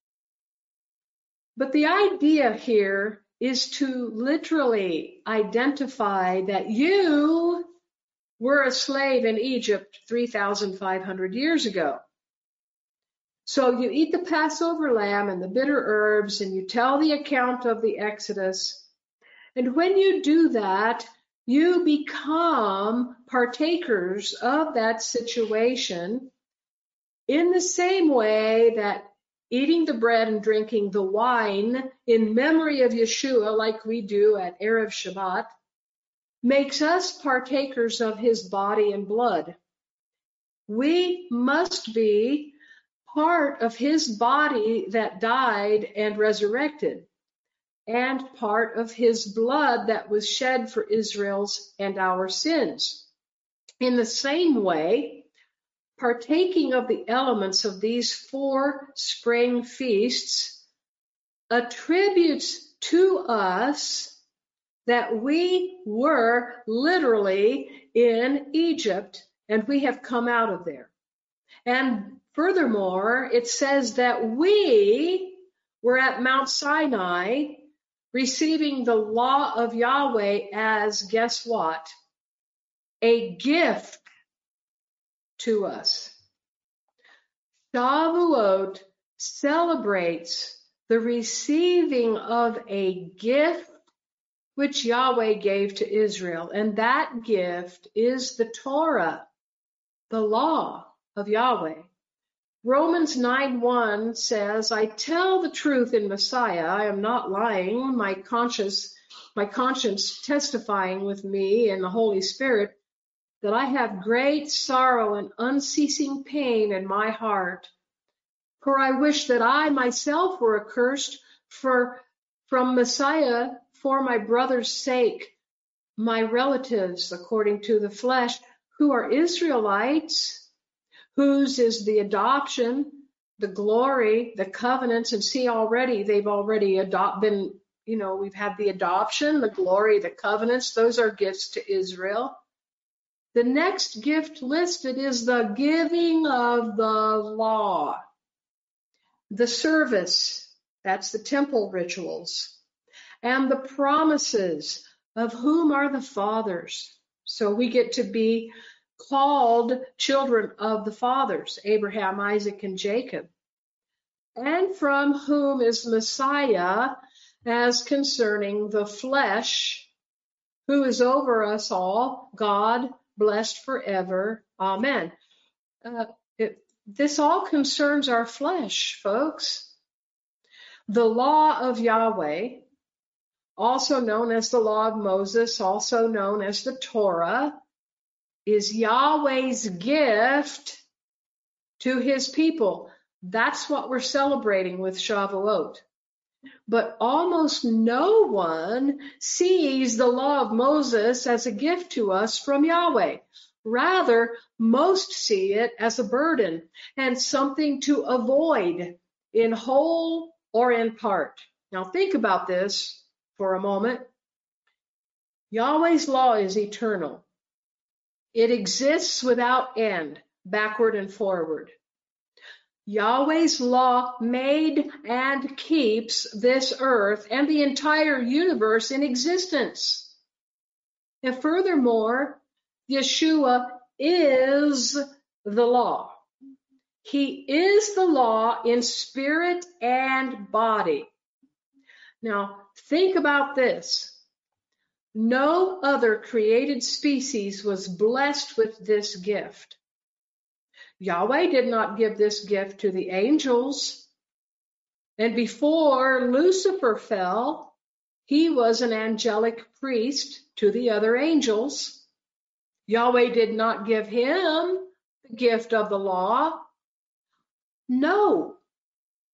But the idea here is to literally identify that you were a slave in Egypt 3,500 years ago. So you eat the Passover lamb and the bitter herbs, and you tell the account of the Exodus. And when you do that, you become partakers of that situation in the same way that eating the bread and drinking the wine in memory of Yeshua, like we do at Erev Shabbat, makes us partakers of his body and blood. We must be part of his body that died and resurrected, and part of his blood that was shed for Israel's and our sins. In the same way, partaking of the elements of these 4 spring feasts attributes to us that we were literally in Egypt and we have come out of there. And furthermore, it says that we were at Mount Sinai receiving the law of Yahweh as, guess what? A gift to us. Shavuot celebrates the receiving of a gift which Yahweh gave to Israel, and that gift is the Torah, the law of Yahweh. Romans 9:1 says, I tell the truth in Messiah, I am not lying, my conscience testifying with me and the Holy Spirit, that I have great sorrow and unceasing pain in my heart. For I wish that I myself were accursed from Messiah for my brother's sake, my relatives according to the flesh, who are Israelites, whose is the adoption, the glory, the covenants, and see already, they've already been, we've had the adoption, the glory, the covenants, those are gifts to Israel. The next gift listed is the giving of the law, the service, that's the temple rituals, and the promises of whom are the fathers. So we get to be called children of the fathers, Abraham, Isaac, and Jacob, and from whom is Messiah as concerning the flesh, who is over us all, God, blessed forever. Amen. This all concerns our flesh, folks. The law of Yahweh, also known as the law of Moses, also known as the Torah, is Yahweh's gift to his people. That's what we're celebrating with Shavuot. But almost no one sees the law of Moses as a gift to us from Yahweh. Rather, most see it as a burden and something to avoid in whole or in part. Now think about this for a moment. Yahweh's law is eternal. It exists without end, backward and forward. Yahweh's law made and keeps this earth and the entire universe in existence. And furthermore, Yeshua is the law. He is the law in spirit and body. Now, think about this. No other created species was blessed with this gift. Yahweh did not give this gift to the angels. And before Lucifer fell, he was an angelic priest to the other angels. Yahweh did not give him the gift of the law. No.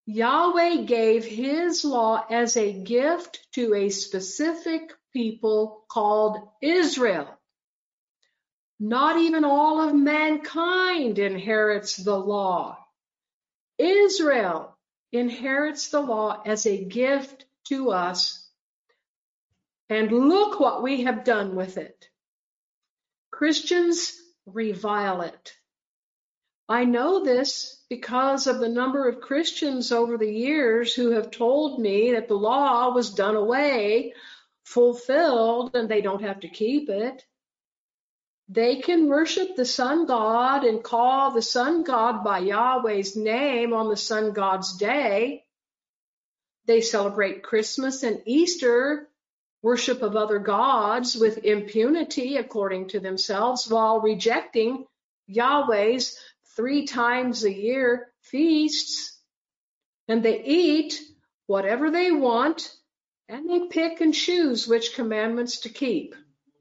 Yahweh gave his law as a gift to a specific people called Israel. Not even all of mankind inherits the law. Israel inherits the law as a gift to us. And look what we have done with it. Christians revile it. I know this because of the number of Christians over the years who have told me that the law was done away, fulfilled, and they don't have to keep it. They can worship the sun god and call the sun god by Yahweh's name on the sun god's day. They celebrate Christmas and Easter, worship of other gods with impunity according to themselves, while rejecting Yahweh's 3 times a year feasts. And they eat whatever they want, and they pick and choose which commandments to keep.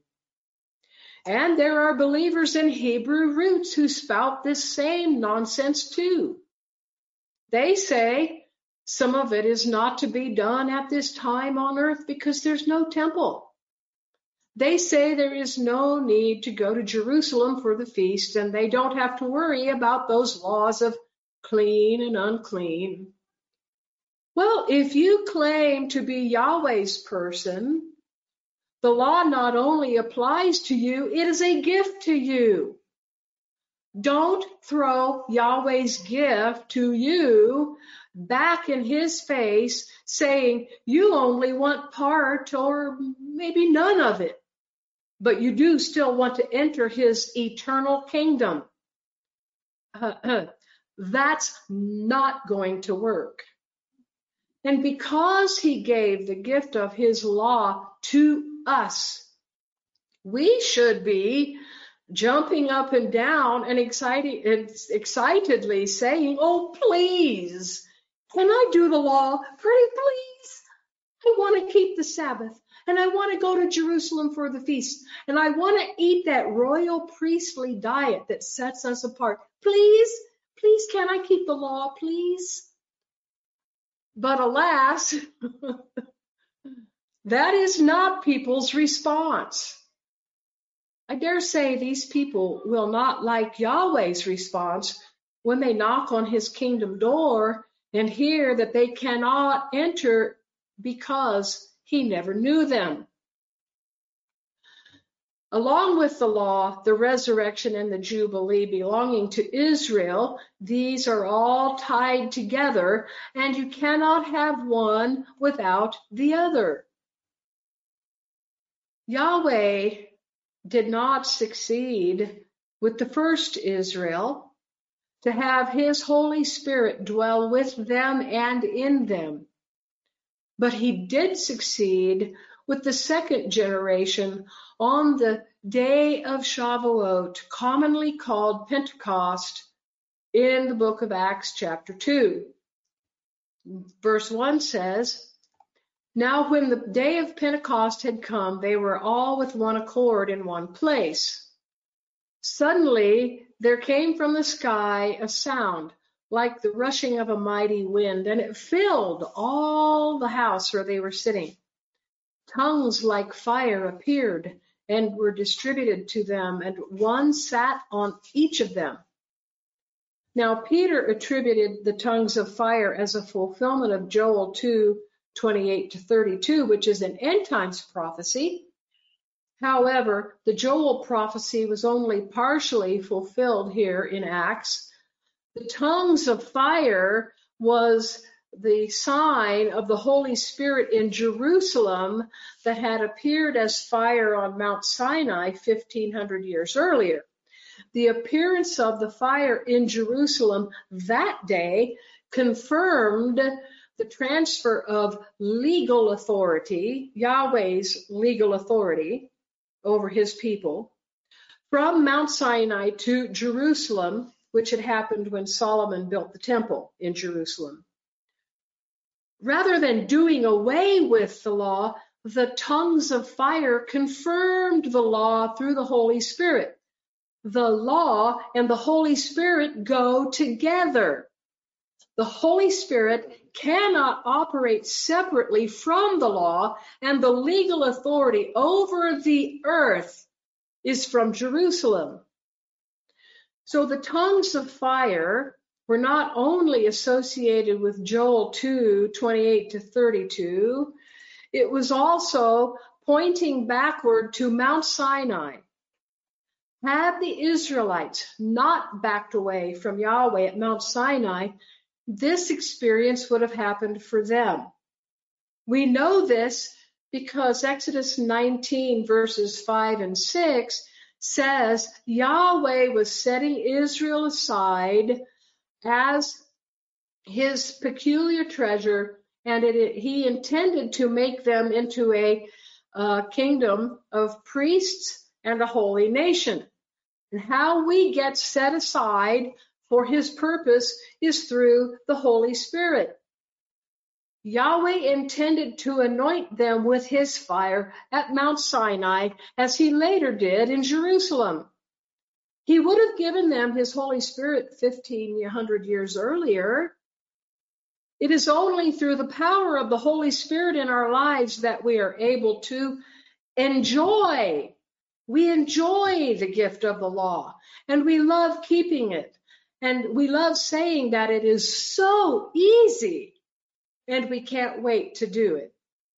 And there are believers in Hebrew roots who spout this same nonsense too. They say some of it is not to be done at this time on earth because there's no temple. They say there is no need to go to Jerusalem for the feast, and they don't have to worry about those laws of clean and unclean. Well, if you claim to be Yahweh's person, the law not only applies to you, it is a gift to you. Don't throw Yahweh's gift to you back in his face, saying you only want part or maybe none of it, but you do still want to enter his eternal kingdom. That's not going to work. And because he gave the gift of his law to us, we should be jumping up and down and excitedly saying, oh, please, can I do the law? Pretty please. I want to keep the Sabbath, and I want to go to Jerusalem for the feast, and I want to eat that royal priestly diet that sets us apart. Please, please, can I keep the law, please? But alas, that is not people's response. I dare say these people will not like Yahweh's response when they knock on his kingdom door and hear that they cannot enter because he never knew them. Along with the law, the resurrection, and the Jubilee belonging to Israel, these are all tied together, and you cannot have one without the other. Yahweh did not succeed with the first Israel to have his Holy Spirit dwell with them and in them, but he did succeed with the second generation on the day of Shavuot, commonly called Pentecost, in the book of Acts chapter 2. Verse 1 says, now when the day of Pentecost had come, they were all with one accord in one place. Suddenly there came from the sky a sound like the rushing of a mighty wind, and it filled all the house where they were sitting. Tongues like fire appeared and were distributed to them, and one sat on each of them. Now Peter attributed the tongues of fire as a fulfillment of Joel 2:28-32, which is an end times prophecy. However, the Joel prophecy was only partially fulfilled here in Acts. The tongues of fire was the sign of the Holy Spirit in Jerusalem that had appeared as fire on Mount Sinai 1,500 years earlier. The appearance of the fire in Jerusalem that day confirmed the transfer of legal authority, Yahweh's legal authority over his people, from Mount Sinai to Jerusalem, which had happened when Solomon built the temple in Jerusalem. Rather than doing away with the law, the tongues of fire confirmed the law through the Holy Spirit. The law and the Holy Spirit go together. The Holy Spirit cannot operate separately from the law, and the legal authority over the earth is from Jerusalem. So the tongues of fire were not only associated with Joel 2:28-32, it was also pointing backward to Mount Sinai. Had the Israelites not backed away from Yahweh at Mount Sinai, this experience would have happened for them. We know this because Exodus 19 verses 5 and 6 says Yahweh was setting Israel aside as his peculiar treasure, and he intended to make them into a kingdom of priests and a holy nation. And how we get set aside for his purpose is through the Holy Spirit. Yahweh intended to anoint them with his fire at Mount Sinai, as he later did in Jerusalem. He would have given them his Holy Spirit 1,500 years earlier. It is only through the power of the Holy Spirit in our lives that we are able to enjoy. We enjoy the gift of the law, and we love keeping it. And we love saying that it is so easy, and we can't wait to do it.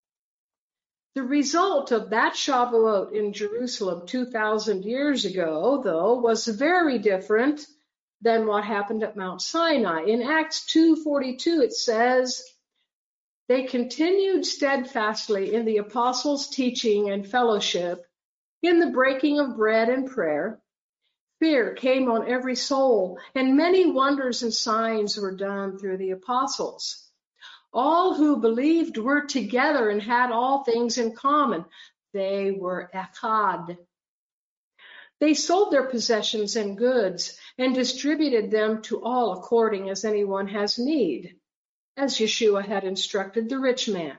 The result of that Shavuot in Jerusalem 2,000 years ago, though, was very different than what happened at Mount Sinai. In Acts 2:42, it says, they continued steadfastly in the apostles' teaching and fellowship, in the breaking of bread and prayer. Fear came on every soul, and many wonders and signs were done through the apostles. All who believed were together and had all things in common. They were echad. They sold their possessions and goods and distributed them to all according as anyone has need, as Yeshua had instructed the rich man.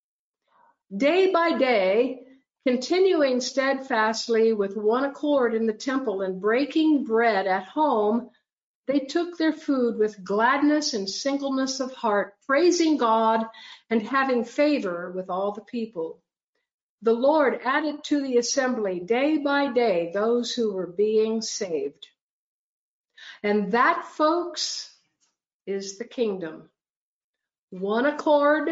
Day by day, continuing steadfastly with one accord in the temple and breaking bread at home, they took their food with gladness and singleness of heart, praising God and having favor with all the people. The Lord added to the assembly day by day those who were being saved. And that, folks, is the kingdom. One accord,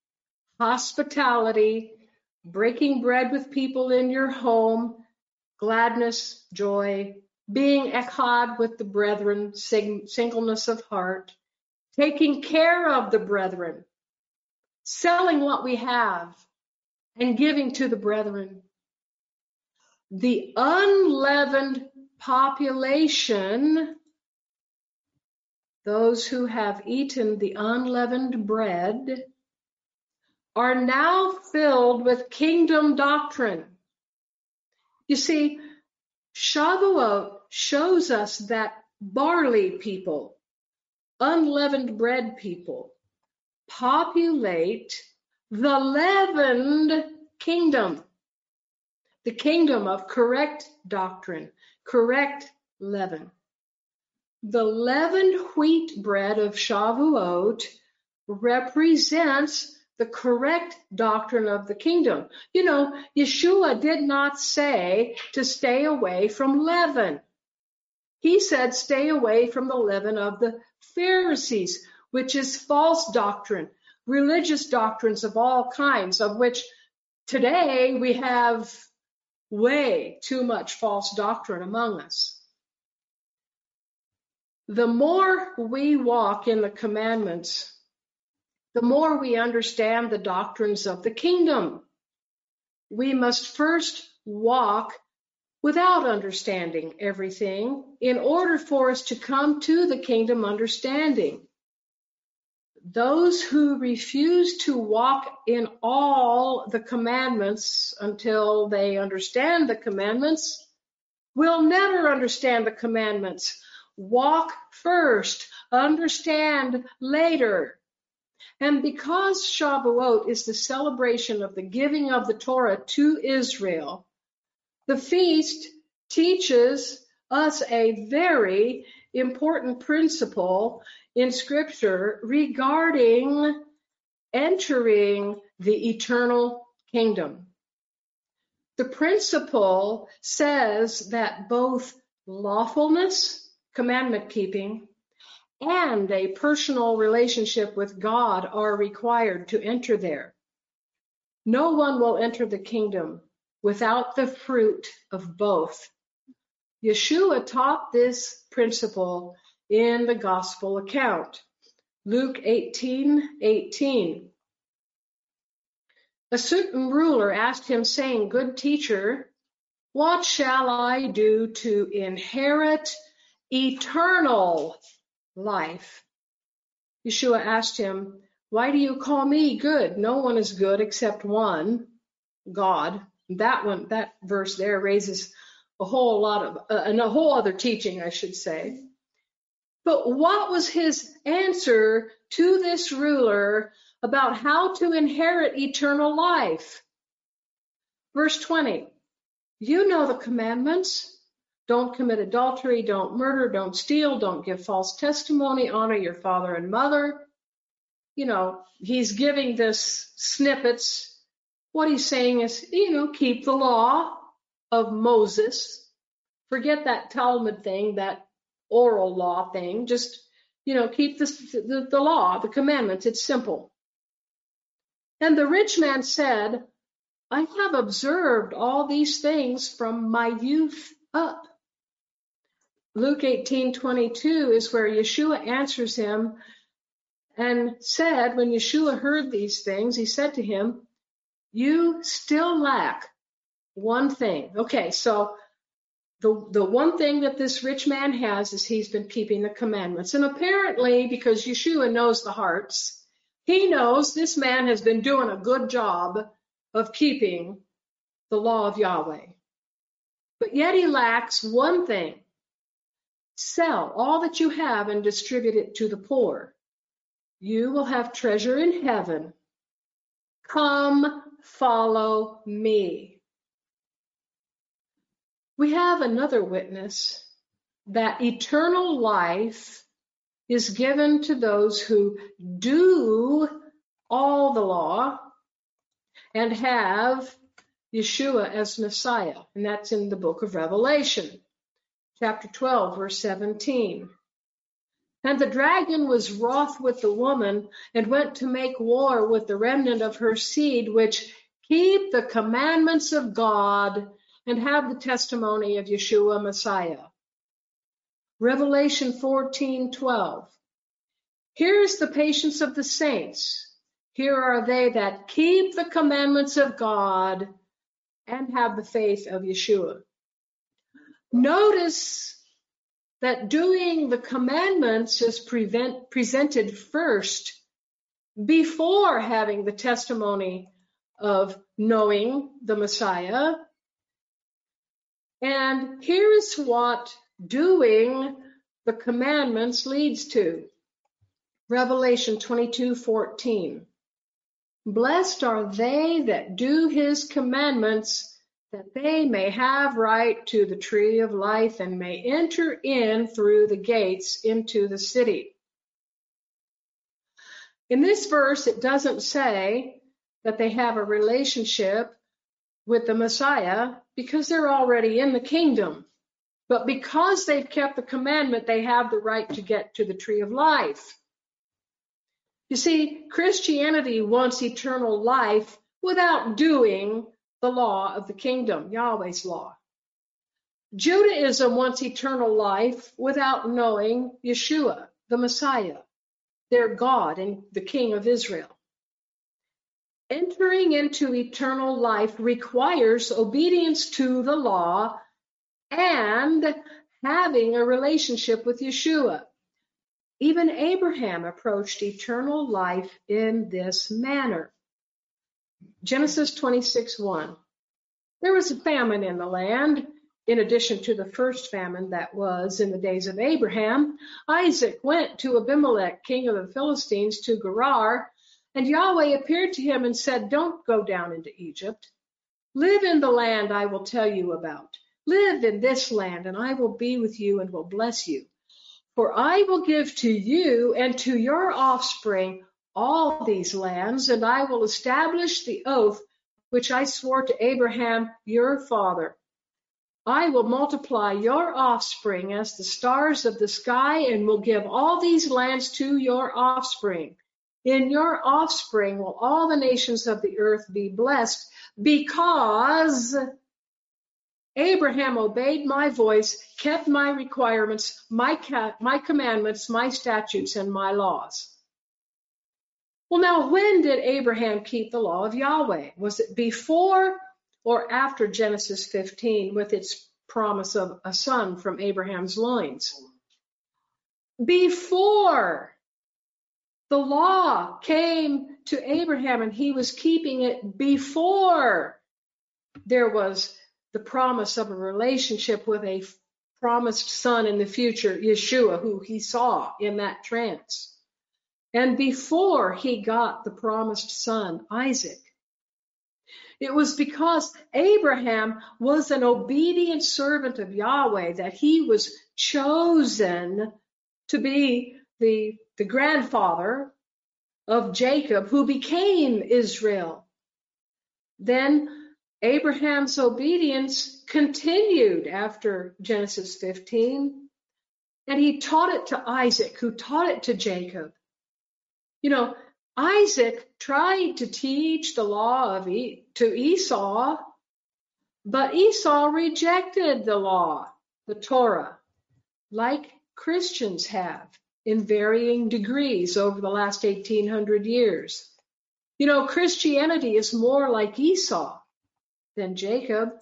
hospitality, breaking bread with people in your home, gladness, joy, being echad with the brethren, singleness of heart, taking care of the brethren, selling what we have and giving to the brethren. The unleavened population, those who have eaten the unleavened bread, are now filled with kingdom doctrine. You see, Shavuot shows us that barley people, unleavened bread people, populate the leavened kingdom, the kingdom of correct doctrine, correct leaven. The leavened wheat bread of Shavuot represents the correct doctrine of the kingdom. You know, Yeshua did not say to stay away from leaven. He said stay away from the leaven of the Pharisees, which is false doctrine, religious doctrines of all kinds, of which today we have way too much false doctrine among us. The more we walk in the commandments, the more we understand the doctrines of the kingdom. We must first walk without understanding everything in order for us to come to the kingdom understanding. Those who refuse to walk in all the commandments until they understand the commandments will never understand the commandments. Walk first, understand later. And because Shavuot is the celebration of the giving of the Torah to Israel, the feast teaches us a very important principle in Scripture regarding entering the eternal kingdom. The principle says that both lawfulness, commandment keeping, and a personal relationship with God are required to enter there. No one will enter the kingdom without the fruit of both. Yeshua taught this principle in the gospel account. Luke 18:18. A certain ruler asked him, saying, "Good teacher, what shall I do to inherit eternal life?" Yeshua asked him, "Why do you call me good? No one is good except one, God." That verse there raises a whole lot of, and a whole other teaching, I should say. But what was his answer to this ruler about how to inherit eternal life? Verse 20, you know the commandments. Don't commit adultery, don't murder, don't steal, don't give false testimony, honor your father and mother. You know, he's giving this snippets. What he's saying is, keep the law of Moses. Forget that Talmud thing, that oral law thing. Just, keep the law, the commandments. It's simple. And the rich man said, I have observed all these things from my youth up. Luke 18:22 is where Yeshua answers him and said, when Yeshua heard these things, he said to him, you still lack one thing. Okay, so the one thing that this rich man has is he's been keeping the commandments. And apparently, because Yeshua knows the hearts, he knows this man has been doing a good job of keeping the law of Yahweh. But yet he lacks one thing. Sell all that you have and distribute it to the poor. You will have treasure in heaven. Come, follow me. We have another witness that eternal life is given to those who do all the law and have Yeshua as Messiah. And that's in the book of Revelation, chapter 12, verse 17. And the dragon was wroth with the woman and went to make war with the remnant of her seed, which keep the commandments of God and have the testimony of Yeshua Messiah. Revelation 14:12. Here is the patience of the saints. Here are they that keep the commandments of God and have the faith of Yeshua. Notice that doing the commandments is presented first before having the testimony of knowing the Messiah. And here is what doing the commandments leads to. Revelation 22:14. Blessed are they that do his commandments, that they may have right to the tree of life and may enter in through the gates into the city. In this verse, it doesn't say that they have a relationship with the Messiah because they're already in the kingdom. But because they've kept the commandment, they have the right to get to the tree of life. You see, Christianity wants eternal life without doing the law of the kingdom, Yahweh's law. Judaism wants eternal life without knowing Yeshua, the Messiah, their God and the King of Israel. Entering into eternal life requires obedience to the law and having a relationship with Yeshua. Even Abraham approached eternal life in this manner. Genesis 26:1. There was a famine in the land. In addition to the first famine that was in the days of Abraham, Isaac went to Abimelech, king of the Philistines, to Gerar, and Yahweh appeared to him and said, don't go down into Egypt. Live in the land I will tell you about. Live in this land, and I will be with you and will bless you. For I will give to you and to your offspring all these lands, and I will establish the oath which I swore to Abraham your father. I will multiply your offspring as the stars of the sky, and will give all these lands to your offspring. In your offspring will all the nations of the earth be blessed, because Abraham obeyed my voice, kept my requirements, my commandments, my statutes, and my laws. Well, now, when did Abraham keep the law of Yahweh? Was it before or after Genesis 15 with its promise of a son from Abraham's loins? Before. The law came to Abraham, and he was keeping it before there was the promise of a relationship with a promised son in the future, Yeshua, who he saw in that trance. And before he got the promised son, Isaac. It was because Abraham was an obedient servant of Yahweh that he was chosen to be the grandfather of Jacob, who became Israel. Then Abraham's obedience continued after Genesis 15, and he taught it to Isaac, who taught it to Jacob. You know, Isaac tried to teach the law to Esau, but Esau rejected the law, the Torah, like Christians have in varying degrees over the last 1800 years. You know, Christianity is more like Esau than Jacob.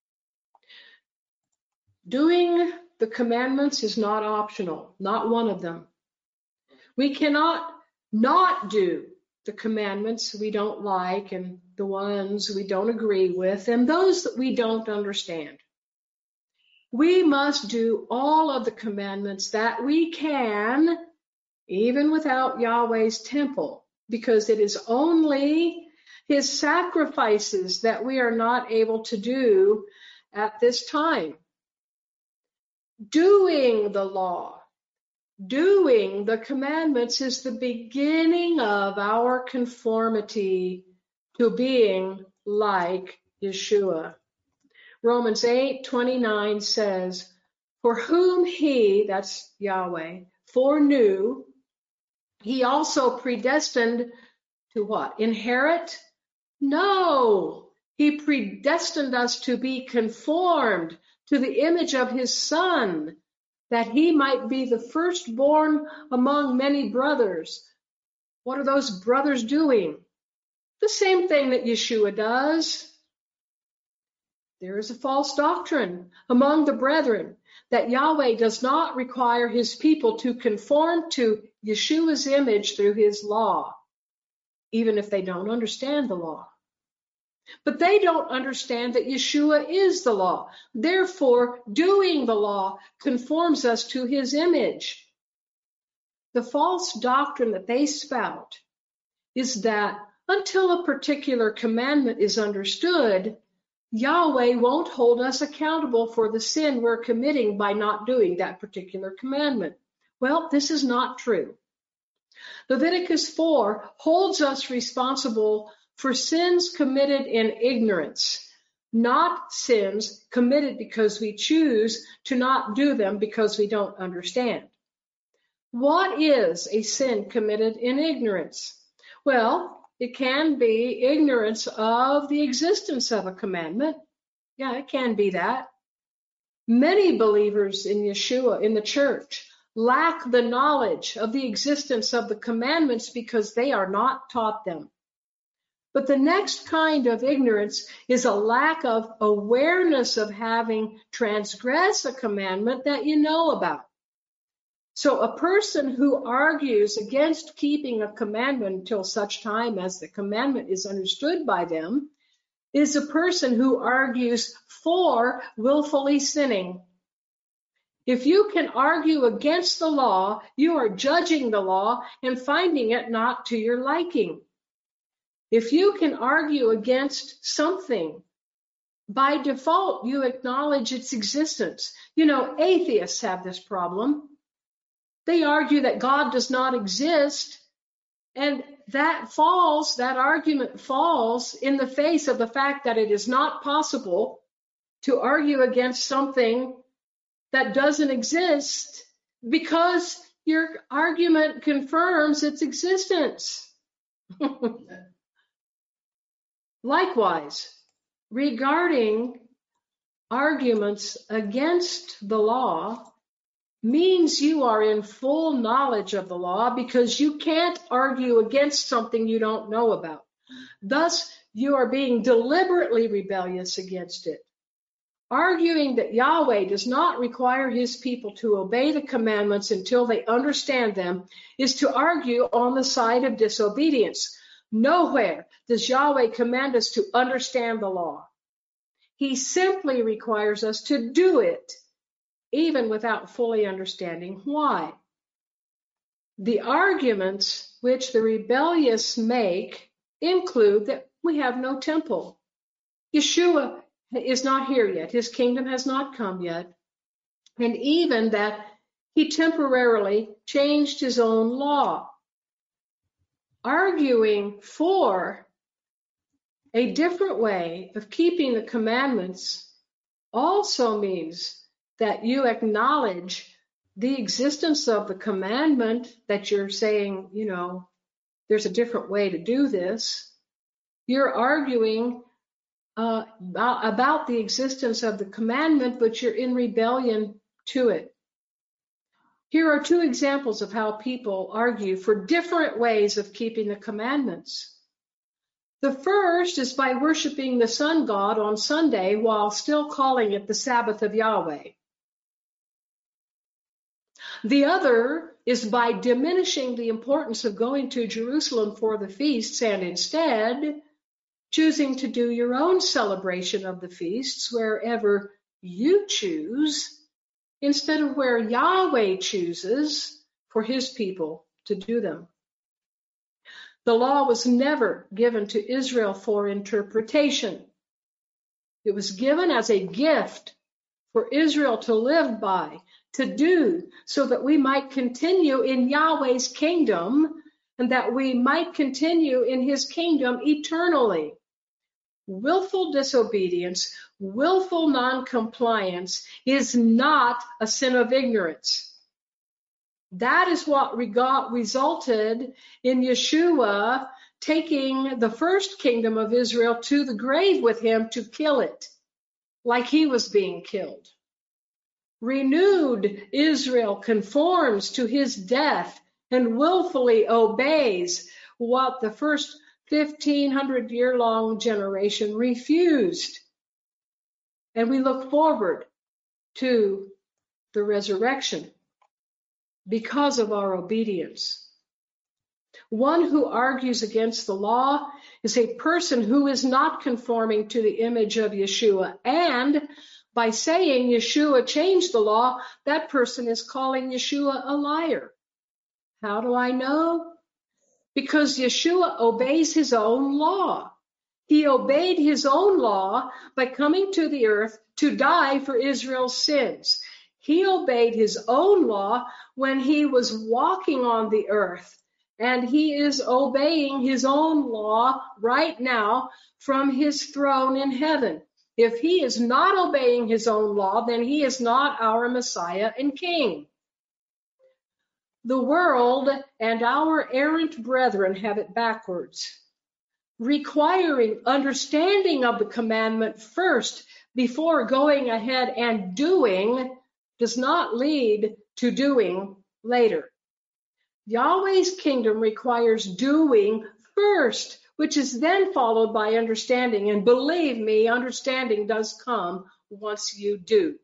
Doing the commandments is not optional, not one of them. We cannot not do the commandments we don't like and the ones we don't agree with and those that we don't understand. We must do all of the commandments that we can, even without Yahweh's temple, because it is only his sacrifices that we are not able to do at this time. Doing the law, doing the commandments is the beginning of our conformity to being like Yeshua. Romans 8:29 says, for whom he, that's Yahweh, foreknew, he also predestined to what? Inherit? No, he predestined us to be conformed to the image of his Son, that he might be the firstborn among many brothers. What are those brothers doing? The same thing that Yeshua does. There is a false doctrine among the brethren that Yahweh does not require his people to conform to Yeshua's image through his law, even if they don't understand the law. But they don't understand that Yeshua is the law. Therefore, doing the law conforms us to his image. The false doctrine that they spout is that until a particular commandment is understood, Yahweh won't hold us accountable for the sin we're committing by not doing that particular commandment. Well, this is not true. Leviticus 4 holds us responsible for sins committed in ignorance, not sins committed because we choose to not do them because we don't understand. What is a sin committed in ignorance? Well, it can be ignorance of the existence of a commandment. Yeah, it can be that. Many believers in Yeshua, in the church, lack the knowledge of the existence of the commandments because they are not taught them. But the next kind of ignorance is a lack of awareness of having transgressed a commandment that you know about. So a person who argues against keeping a commandment until such time as the commandment is understood by them is a person who argues for willfully sinning. If you can argue against the law, you are judging the law and finding it not to your liking. If you can argue against something, by default, you acknowledge its existence. You know, atheists have this problem. They argue that God does not exist, and that argument falls in the face of the fact that it is not possible to argue against something that doesn't exist because your argument confirms its existence. Likewise, regarding arguments against the law means you are in full knowledge of the law because you can't argue against something you don't know about. Thus, you are being deliberately rebellious against it. Arguing that Yahweh does not require his people to obey the commandments until they understand them is to argue on the side of disobedience. Nowhere does Yahweh command us to understand the law. He simply requires us to do it, even without fully understanding why. The arguments which the rebellious make include that we have no temple. Yeshua is not here yet. His kingdom has not come yet. And even that he temporarily changed his own law. Arguing for a different way of keeping the commandments also means that you acknowledge the existence of the commandment, that you're saying, there's a different way to do this. You're arguing about the existence of the commandment, but you're in rebellion to it. Here are two examples of how people argue for different ways of keeping the commandments. The first is by worshiping the sun god on Sunday while still calling it the Sabbath of Yahweh. The other is by diminishing the importance of going to Jerusalem for the feasts and instead choosing to do your own celebration of the feasts wherever you choose, instead of where Yahweh chooses for his people to do them. The law was never given to Israel for interpretation. It was given as a gift for Israel to live by, to do, so that we might continue in Yahweh's kingdom and that we might continue in his kingdom eternally. Willful disobedience, willful noncompliance is not a sin of ignorance. That is what resulted in Yeshua taking the first kingdom of Israel to the grave with him to kill it, like he was being killed. Renewed Israel conforms to his death and willfully obeys what the first 1,500-year-long generation refused. And we look forward to the resurrection because of our obedience. One who argues against the law is a person who is not conforming to the image of Yeshua. And by saying Yeshua changed the law, that person is calling Yeshua a liar. How do I know? Because Yeshua obeys his own law. He obeyed his own law by coming to the earth to die for Israel's sins. He obeyed his own law when he was walking on the earth, and he is obeying his own law right now from his throne in heaven. If he is not obeying his own law, then he is not our Messiah and King. The world and our errant brethren have it backwards. Requiring understanding of the commandment first before going ahead and doing does not lead to doing later. Yahweh's kingdom requires doing first, which is then followed by understanding. And believe me, understanding does come once you do.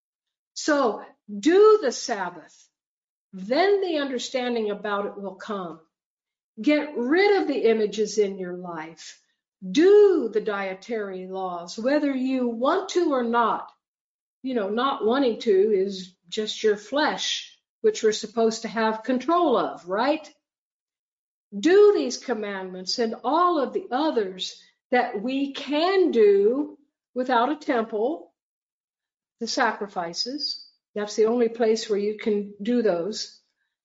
So do the Sabbath. Then the understanding about it will come. Get rid of the images in your life. Do the dietary laws, whether you want to or not. Not wanting to is just your flesh, which we're supposed to have control of, right? Do these commandments and all of the others that we can do without a temple, the sacrifices. That's the only place where you can do those.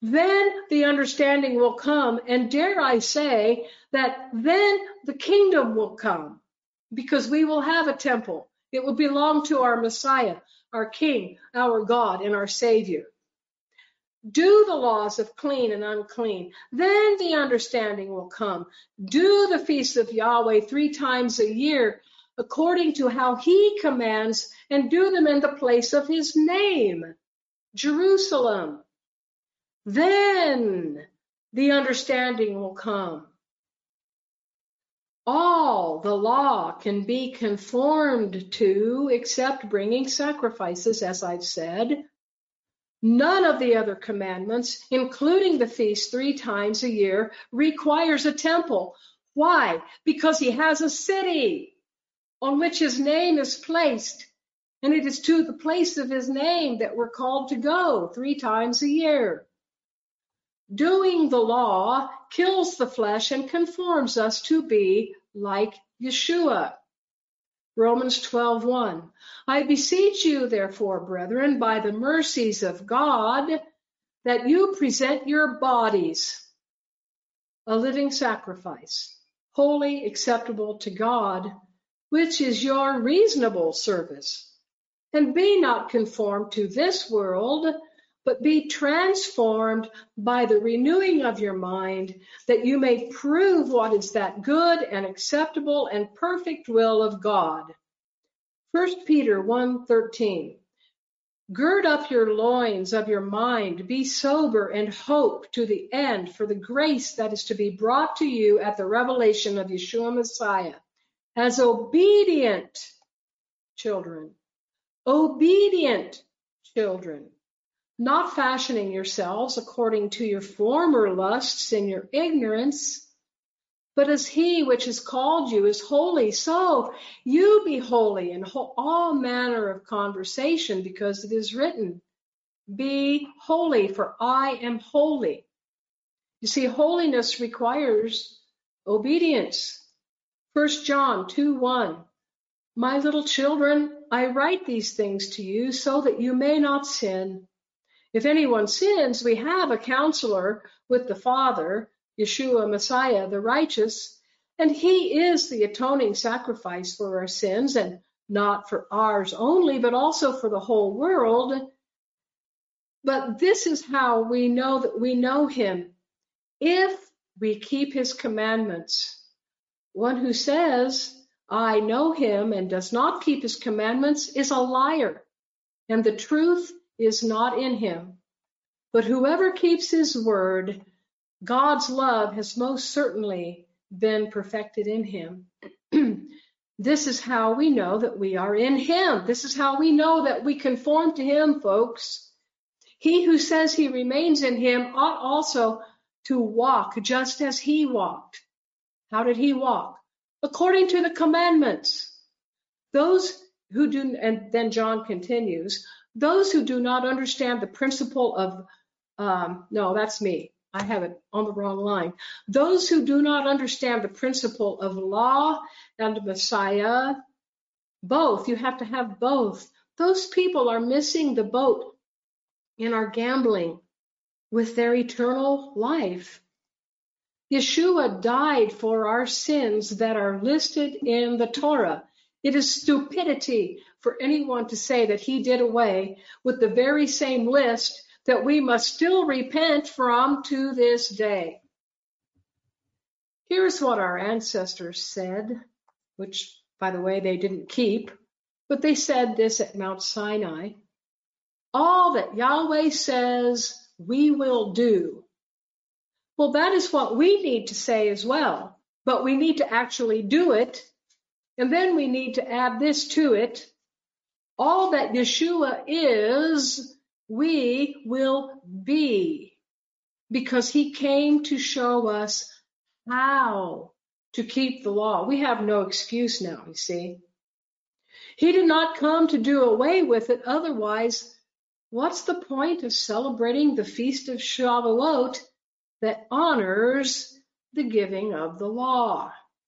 Then the understanding will come, and dare I say that then the kingdom will come, because we will have a temple. It will belong to our Messiah, our King, our God, and our Savior. Do the laws of clean and unclean. Then the understanding will come. Do the feasts of Yahweh 3 times a year, according to how he commands, and do them in the place of his name, Jerusalem. Then the understanding will come. All the law can be conformed to except bringing sacrifices, as I've said. None of the other commandments, including the feast 3 times a year, requires a temple. Why? Because he has a city on which his name is placed, and it is to the place of his name that we're called to go 3 times a year. Doing the law kills the flesh and conforms us to be like Yeshua. Romans 12:1. I beseech you, therefore, brethren, by the mercies of God, that you present your bodies a living sacrifice, holy, acceptable to God, which is your reasonable service. And be not conformed to this world, but be transformed by the renewing of your mind, that you may prove what is that good and acceptable and perfect will of God. 1 Peter 1:13. Gird up your loins of your mind, be sober, and hope to the end for the grace that is to be brought to you at the revelation of Yeshua Messiah, as obedient children. Obedient children. Not fashioning yourselves according to your former lusts in your ignorance, but as he which has called you is holy, so you be holy in all manner of conversation, because it is written, be holy, for I am holy. You see, holiness requires obedience. 1 John 2:1. My little children, I write these things to you so that you may not sin. If anyone sins, we have a counselor with the Father, Yeshua Messiah, the righteous, and he is the atoning sacrifice for our sins, and not for ours only, but also for the whole world. But this is how we know that we know him, if we keep his commandments. One who says, I know him, and does not keep his commandments is a liar, and the truth is not in him. But whoever keeps his word, God's love has most certainly been perfected in him. This is how we know that we are in him. This is how we know that we conform to him, folks. He who says he remains in him ought also to walk just as he walked. How did he walk? According to the commandments. Those who do, and then John continues, those who do not understand the principle of, no, that's me. I have it on the wrong line. Those who do not understand the principle of law and Messiah, both, you have to have both. Those people are missing the boat and are gambling with their eternal life. Yeshua died for our sins that are listed in the Torah. It is stupidity for anyone to say that he did away with the very same list that we must still repent from to this day. Here's what our ancestors said, which, by the way, they didn't keep, but they said this at Mount Sinai. All that Yahweh says, we will do. Well, that is what we need to say as well, but we need to actually do it, and then we need to add this to it. All that Yeshua is, we will be, because he came to show us how to keep the law. We have no excuse now, you see. He did not come to do away with it. Otherwise, what's the point of celebrating the Feast of Shavuot that honors the giving of the law?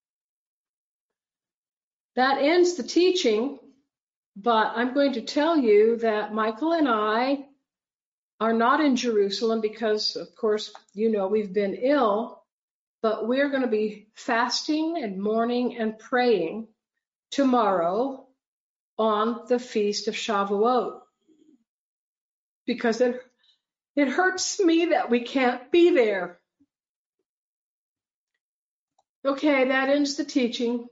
That ends the teaching, but I'm going to tell you that Michael and I are not in Jerusalem because, of course, we've been ill, but we're going to be fasting and mourning and praying tomorrow on the Feast of Shavuot, because it hurts me that we can't be there. Okay, that ends the teaching.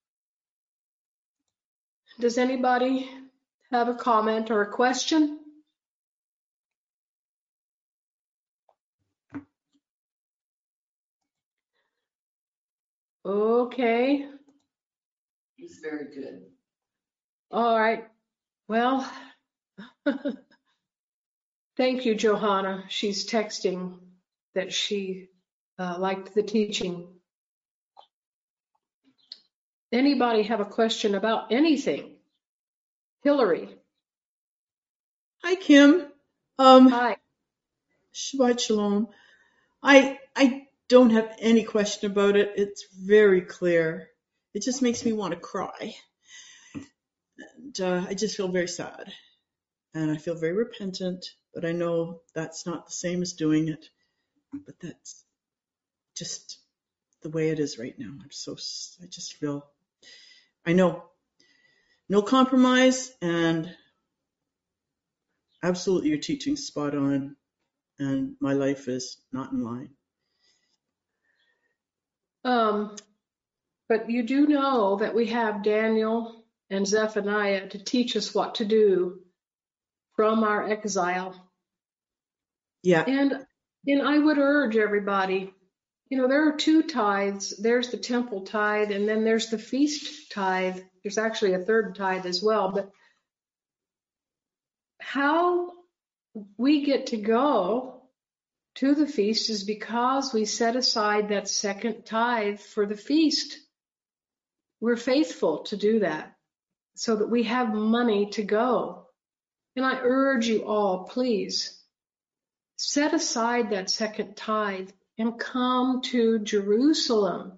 Does anybody have a comment or a question? Okay. He's very good. All right. Well, thank you, Johanna. She's texting that she liked the teaching. Anybody have a question about anything? Hillary. Hi, Kim. Hi. Shabbat Shalom. I don't have any question about it. It's very clear. It just makes me want to cry. And I just feel very sad. And I feel very repentant, but I know that's not the same as doing it. But that's just the way it is right now. I just feel, I know, no compromise, and absolutely your teaching's spot on, and my life is not in line. But you do know that we have Daniel and Zephaniah to teach us what to do from our exile. Yeah. And I would urge everybody, there are 2 tithes. There's the temple tithe, and then there's the feast tithe. There's actually a 3rd tithe as well. But how we get to go to the feast is because we set aside that 2nd tithe for the feast. We're faithful to do that so that we have money to go. And I urge you all, please, set aside that 2nd tithe and come to Jerusalem.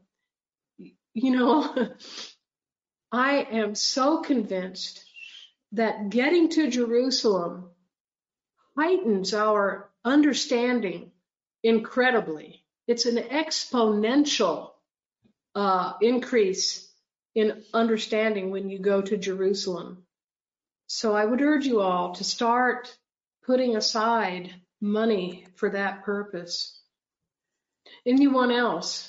I am so convinced that getting to Jerusalem heightens our understanding incredibly. It's an exponential increase in understanding when you go to Jerusalem. So I would urge you all to start putting aside money for that purpose. Anyone else?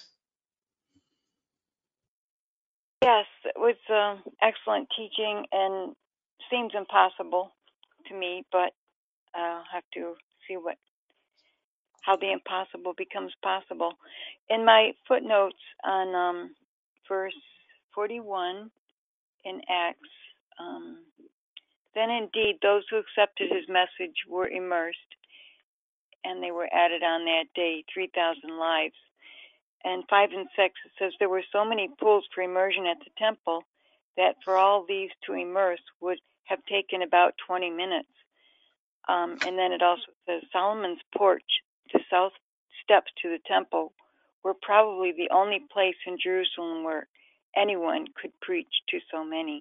Yes, it was excellent teaching and seems impossible to me, but I'll have to see how the impossible becomes possible. In my footnotes on verse 41 in Acts, then indeed those who accepted his message were immersed, and they were added on that day, 3,000 lives. And 5 and 6, it says there were so many pools for immersion at the temple that for all these to immerse would have taken about 20 minutes. And then it also says Solomon's porch, the south steps to the temple, were probably the only place in Jerusalem where anyone could preach to so many.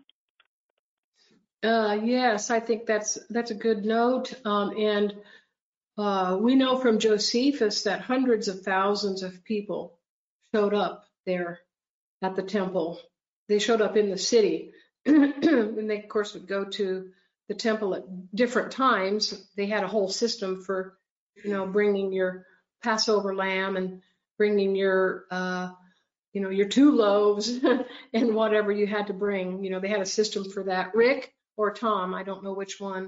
Yes, I think that's a good note. And we know from Josephus that hundreds of thousands of people showed up there at the temple. They showed up in the city. And they, of course, would go to the temple at different times. They had a whole system for, bringing your Passover lamb and bringing your, your 2 loaves and whatever you had to bring. They had a system for that. Rick or Tom, I don't know which one.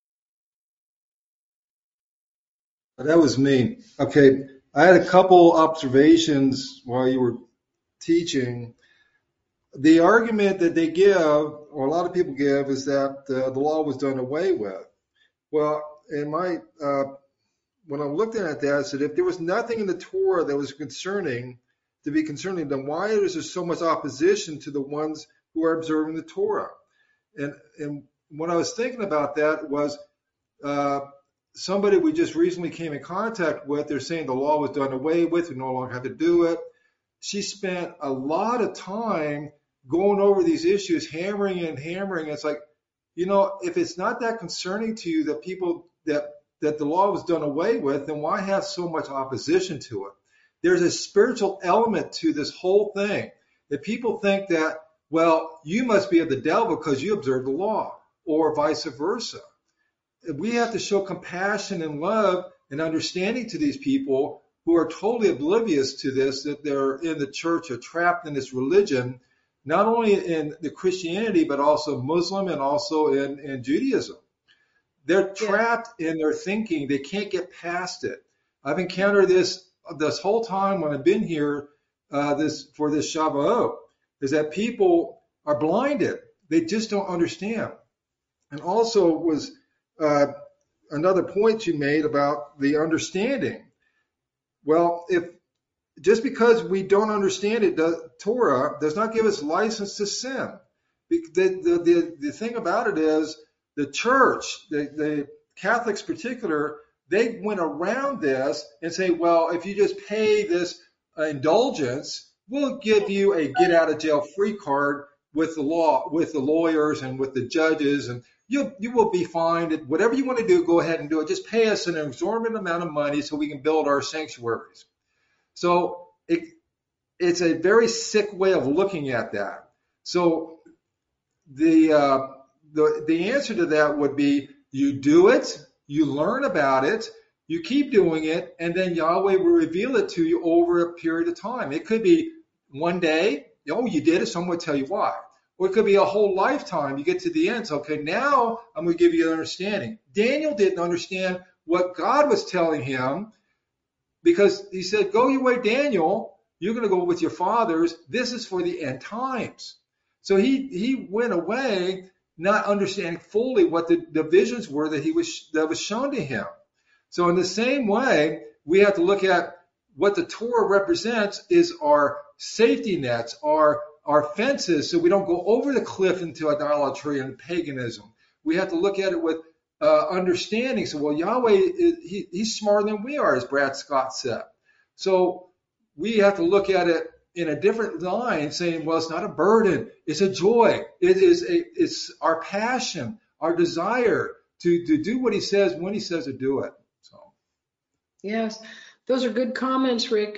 That was me. Okay, I had a couple observations while you were teaching. The argument that they give, or a lot of people give, is that the law was done away with. Well, when I'm looking at that, I said, if there was nothing in the Torah that was concerning, then why is there so much opposition to the ones who are observing the Torah? And when I was thinking about that was somebody we just recently came in contact with. They're saying the law was done away with. We no longer have to do it. She spent a lot of time going over these issues, hammering and hammering. It's like, if it's not that concerning to you that people, that that the law was done away with, then why have so much opposition to it? There's a spiritual element to this whole thing that people think that, well, you must be of the devil because you observe the law, or vice versa. We have to show compassion and love and understanding to these people who are totally oblivious to this, that they're in the church or trapped in this religion, not only in the Christianity, but also Muslim and also in Judaism. They're trapped in their thinking. They can't get past it. I've encountered this whole time when I've been here for this Shavuot, is that people are blinded. They just don't understand. And also was another point you made about the understanding. Well, if just because we don't understand it, Torah does not give us license to sin. The thing about it is the church, the Catholics in particular, they went around this and say, well, if you just pay this indulgence, we'll give you a get out of jail free card with the law, with the lawyers and with the judges, and you will be fine. Whatever you want to do, go ahead and do it. Just pay us an exorbitant amount of money so we can build our sanctuaries. So it's a very sick way of looking at that. So the answer to that would be, you do it, you learn about it, you keep doing it, and then Yahweh will reveal it to you over a period of time. It could be one day, you did it, someone will tell you why. Or it could be a whole lifetime. You get to the end, so, okay, now I'm going to give you an understanding. Daniel didn't understand what God was telling him, because he said, go your way, Daniel, you're going to go with your fathers. This is for the end times. So he went away not understanding fully what the visions were that was shown to him. So in the same way, we have to look at what the Torah represents is our safety nets, our fences, so we don't go over the cliff into idolatry and paganism. We have to look at it with understanding. So, well, Yahweh, he's smarter than we are, as Brad Scott said. So we have to look at it in a different line, saying, well, it's not a burden, it's a joy. It's our passion, our desire to do what he says when he says to do it. So, yes, those are good comments, Rick.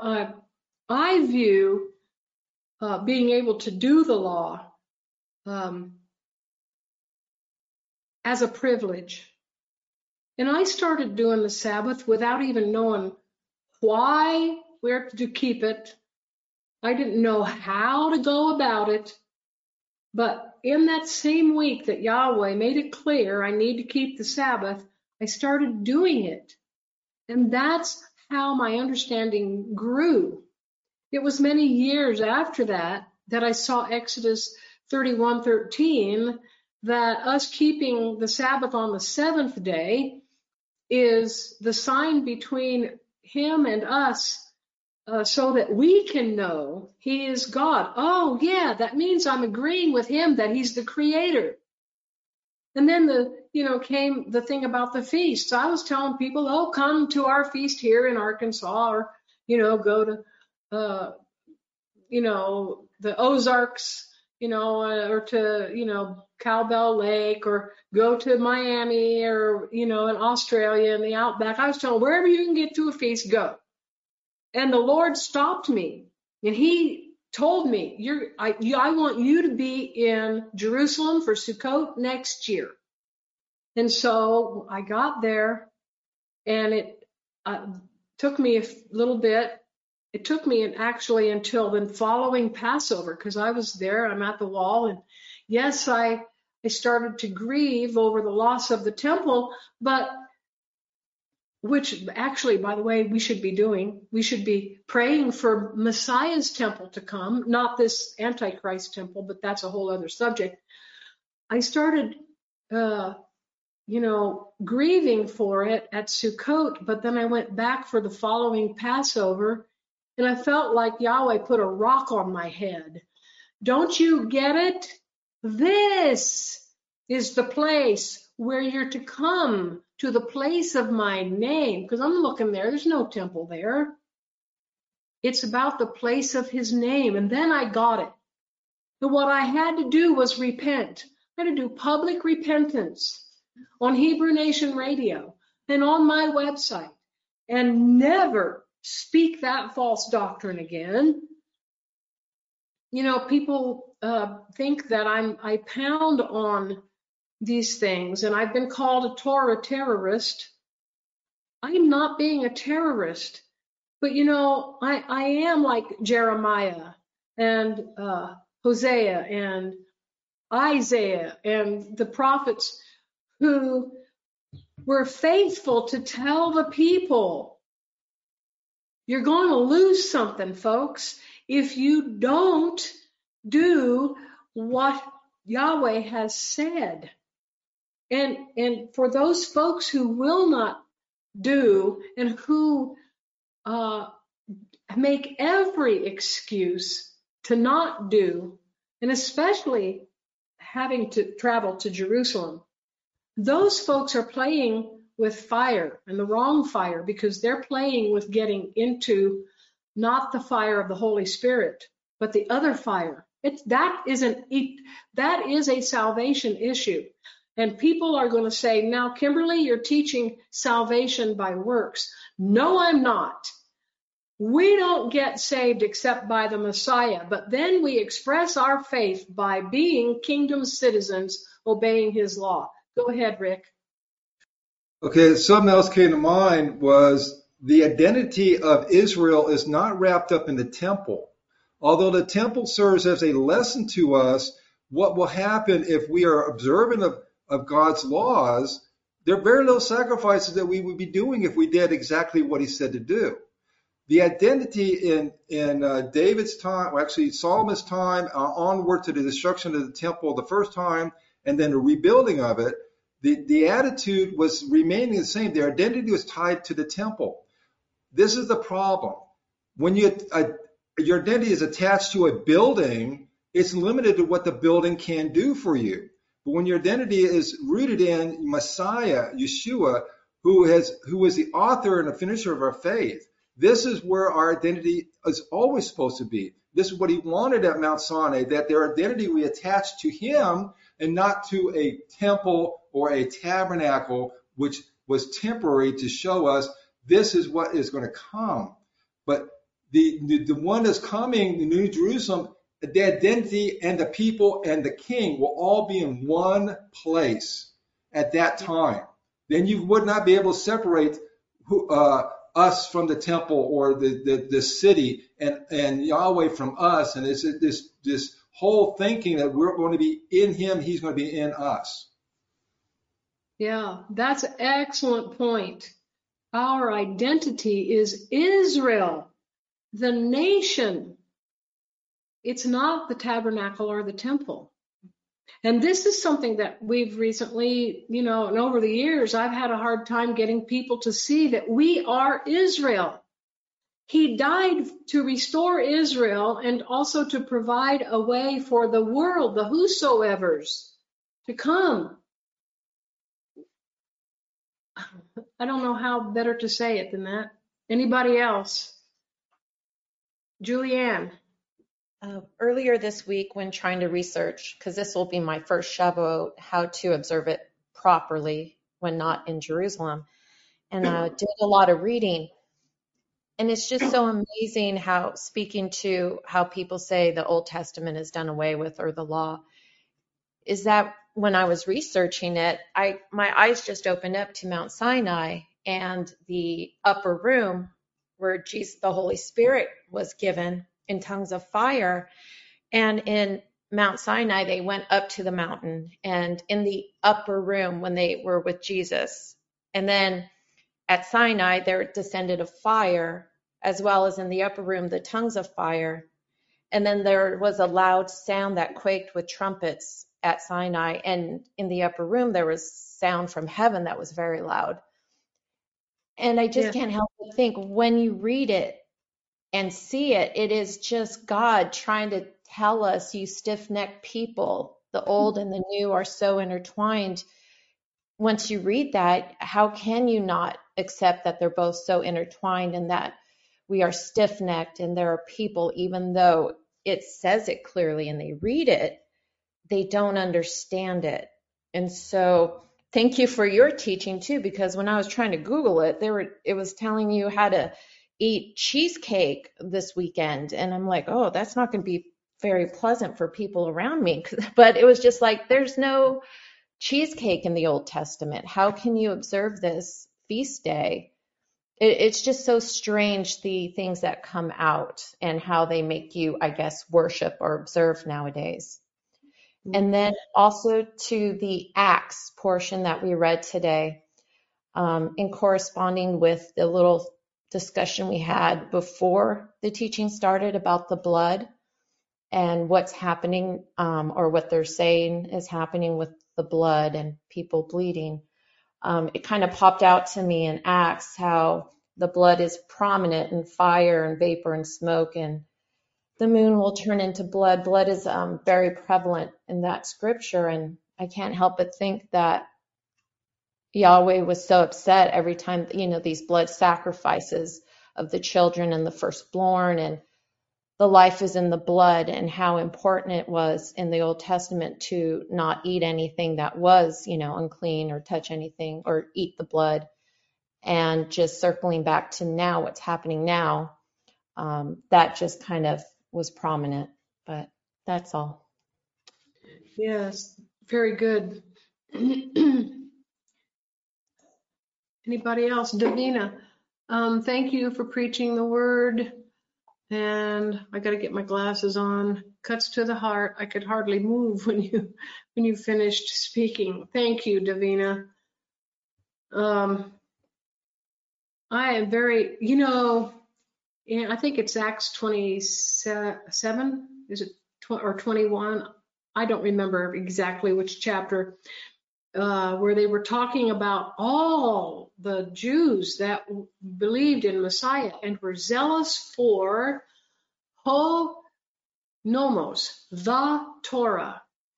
I view being able to do the law as a privilege. And I started doing the Sabbath without even knowing why we're to keep it. I didn't know how to go about it. But in that same week that Yahweh made it clear I need to keep the Sabbath, I started doing it. And that's how my understanding grew. It was many years after that I saw Exodus 31:13, that us keeping the Sabbath on the seventh day is the sign between him and us, so that we can know he is God. Oh, yeah, that means I'm agreeing with him that he's the creator. And then came the thing about the feast. So I was telling people, oh, come to our feast here in Arkansas, or, go to, the Ozarks, or to, Cowbell Lake, or go to Miami, or, in Australia in the Outback. I was telling them, wherever you can get to a feast, go. And the Lord stopped me, and he told me, I want you to be in Jerusalem for Sukkot next year. And so I got there, and it took me a little bit. It took me actually until the following Passover, because I was there, I'm at the wall, and yes, I started to grieve over the loss of the temple, but which actually, by the way, we should be doing. We should be praying for Messiah's temple to come, not this Antichrist temple, but that's a whole other subject. I started, grieving for it at Sukkot, but then I went back for the following Passover, and I felt like Yahweh put a rock on my head. Don't you get it? This is the place where you're to come, to the place of my name, because I'm looking there, there's no temple there. It's about the place of his name. And then I got it. And what I had to do was repent. I had to do public repentance on Hebrew Nation Radio. and on my website and never speak that false doctrine again. You know, people think that I pound on these things, and I've been called a Torah terrorist. I'm not being a terrorist, but you know, I am like Jeremiah and Hosea and Isaiah and the prophets who were faithful to tell the people, you're going to lose something, folks, if you don't do what Yahweh has said. And for those folks who will not do and who make every excuse to not do, and especially having to travel to Jerusalem, those folks are playing with fire, and the wrong fire, because they're playing with getting into not the fire of the Holy Spirit, but the other fire. That is a salvation issue. And people are going to say, now, Kimberly, you're teaching salvation by works. No, I'm not. We don't get saved except by the Messiah, but then we express our faith by being kingdom citizens, obeying his law. Go ahead, Rick. Okay, something else came to mind was the identity of Israel is not wrapped up in the temple. Although the temple serves as a lesson to us, what will happen if we are observant of God's laws, there are very little sacrifices that we would be doing if we did exactly what he said to do. The identity in David's time, or actually Solomon's time, onward to the destruction of the temple the first time, and then the rebuilding of it, the attitude was remaining the same. Their identity was tied to the temple. This is the problem. When your identity is attached to a building, it's limited to what the building can do for you. But when your identity is rooted in Messiah, Yeshua, who is the author and the finisher of our faith, this is where our identity is always supposed to be. This is what he wanted at Mount Sinai, that their identity we attach to him and not to a temple or a tabernacle, which was temporary to show us this is what is going to come. But the one that's coming, the New Jerusalem, the identity and the people and the king will all be in one place at that time. Then you would not be able to separate us from the temple or the city and Yahweh from us. And it's this whole thinking that we're going to be in him, he's going to be in us. Yeah, that's an excellent point. Our identity is Israel, the nation. It's not the tabernacle or the temple. And this is something that we've recently, and over the years, I've had a hard time getting people to see that we are Israel. He died to restore Israel and also to provide a way for the world, the whosoevers, to come. I don't know how better to say it than that. Anybody else? Julianne. Earlier this week, when trying to research, because this will be my first Shavuot, how to observe it properly when not in Jerusalem, and I did a lot of reading. And it's just so amazing how, speaking to how people say the Old Testament is done away with, or the law, is that when I was researching it, my eyes just opened up to Mount Sinai and the upper room where Jesus, the Holy Spirit, was given in tongues of fire. And in Mount Sinai, they went up to the mountain, and in the upper room when they were with Jesus. And then at Sinai, there descended a fire, as well as in the upper room, the tongues of fire. And then there was a loud sound that quaked with trumpets at Sinai. And in the upper room, there was sound from heaven that was very loud. And I just can't help but think, when you read it and see it, it is just God trying to tell us, you stiff-necked people, the old and the new are so intertwined. Once you read that, how can you not accept that they're both so intertwined, and that we are stiff-necked, and there are people, even though it says it clearly and they read it, they don't understand it. And so thank you for your teaching too, because when I was trying to Google it, it was telling you how to eat cheesecake this weekend. And I'm like, oh, that's not going to be very pleasant for people around me. But it was just like, there's no cheesecake in the Old Testament. How can you observe this feast day? It's just so strange, the things that come out and how they make you, I guess, worship or observe nowadays. And then also to the Acts portion that we read today, in corresponding with the little discussion we had before the teaching started about the blood and what's happening, or what they're saying is happening with the blood and people bleeding. It kind of popped out to me in Acts how the blood is prominent in fire and vapor and smoke, and the moon will turn into blood. Blood is very prevalent in that scripture, and I can't help but think that Yahweh was so upset every time, these blood sacrifices of the children and the firstborn, and the life is in the blood, and how important it was in the Old Testament to not eat anything that was, unclean, or touch anything or eat the blood. And just circling back to now, what's happening now, that just kind of was prominent, but that's all. Yes, very good. Anybody else? Davina, thank you for preaching the word. And I got to get my glasses on. Cuts to the heart. I could hardly move when you finished speaking. Thank you, Davina. I am very, I think it's Acts 27. Is it or 21? I don't remember exactly which chapter, where they were talking about all the Jews that believed in Messiah and were zealous for ho nomos, the Torah.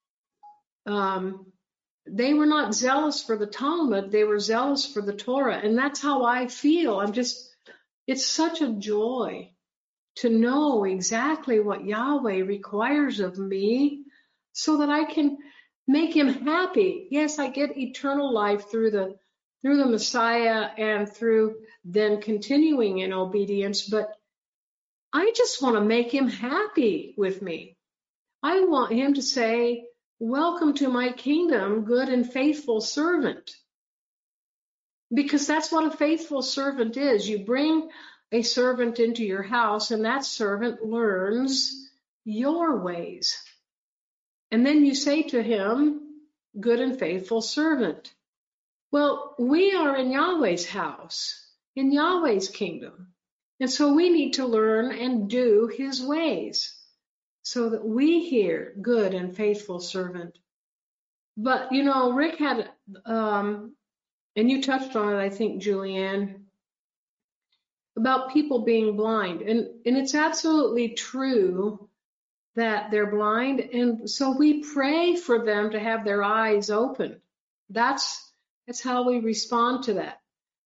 They were not zealous for the Talmud, they were zealous for the Torah. And that's how I feel. It's such a joy to know exactly what Yahweh requires of me so that I can make him happy. Yes, I get eternal life through the Messiah and through then continuing in obedience, but I just want to make him happy with me. I want him to say, welcome to my kingdom, good and faithful servant. Because that's what a faithful servant is. You bring a servant into your house, and that servant learns your ways. And then you say to him, good and faithful servant. Well, we are in Yahweh's house, in Yahweh's kingdom. And so we need to learn and do his ways so that we hear good and faithful servant. But, Rick had, and you touched on it, I think, Julianne, about people being blind. And it's absolutely true that they're blind. And so we pray for them to have their eyes open. That's how we respond to that.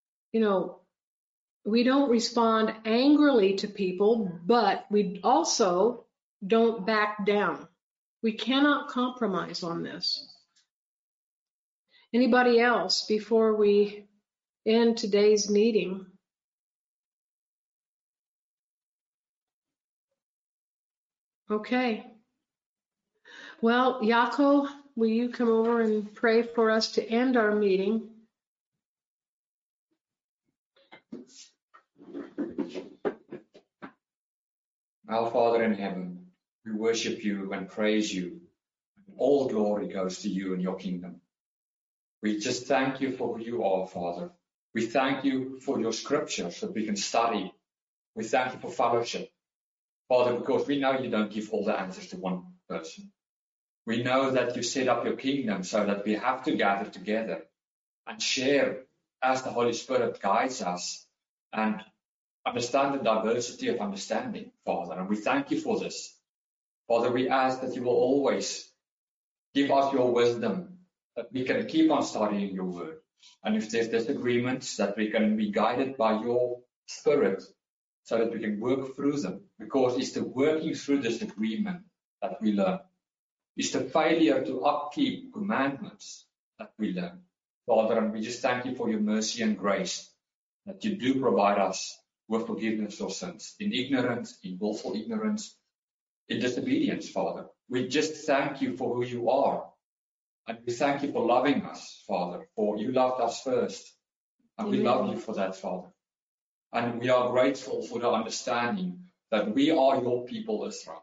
We don't respond angrily to people, but we also don't back down. We cannot compromise on this. Anybody else before we end today's meeting? Okay. Well, Yaakov, will you come over and pray for us to end our meeting? Our Father in heaven, we worship you and praise you. All glory goes to you and your kingdom. We just thank you for who you are, Father. We thank you for your scriptures that we can study. We thank you for fellowship, Father, because we know you don't give all the answers to one person. We know that you set up your kingdom so that we have to gather together and share as the Holy Spirit guides us and understand the diversity of understanding, Father. And we thank you for this. Father, we ask that you will always give us your wisdom, that we can keep on studying your word. And if there's disagreements, that we can be guided by your Spirit so that we can work through them. Because it's the working through this agreement that we learn. It's the failure to upkeep commandments that we learn. Father, and we just thank you for your mercy and grace that you do provide us with forgiveness of sins, in ignorance, in willful ignorance, in disobedience, Father. We just thank you for who you are. And we thank you for loving us, Father, for you loved us first. And we love you for that, Father. And we are grateful for the understanding that we are your people, Israel.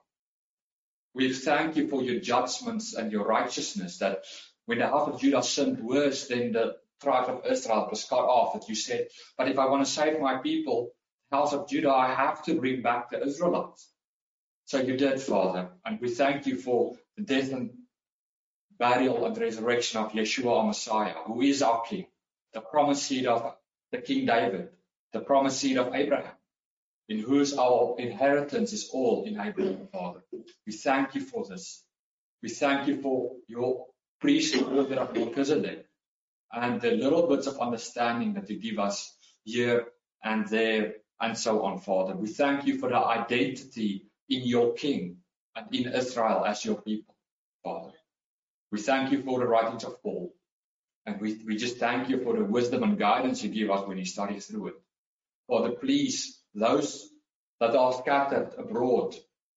We thank you for your judgments and your righteousness, that when the house of Judah sinned worse than the tribe of Israel was cut off, that you said, but if I want to save my people, the house of Judah, I have to bring back the Israelites. So you did, Father. And we thank you for the death and burial and resurrection of Yeshua, our Messiah, who is our King, the promised seed of the King David, the promised seed of Abraham, in whose our inheritance is all in Abraham, Father. We thank you for this. We thank you for your priestly order of Melchizedek and the little bits of understanding that you give us here and there and so on, Father. We thank you for the identity in your King and in Israel as your people, Father. We thank you for the writings of Paul. And we just thank you for the wisdom and guidance you give us when we study through it. Father, please, those that are scattered abroad,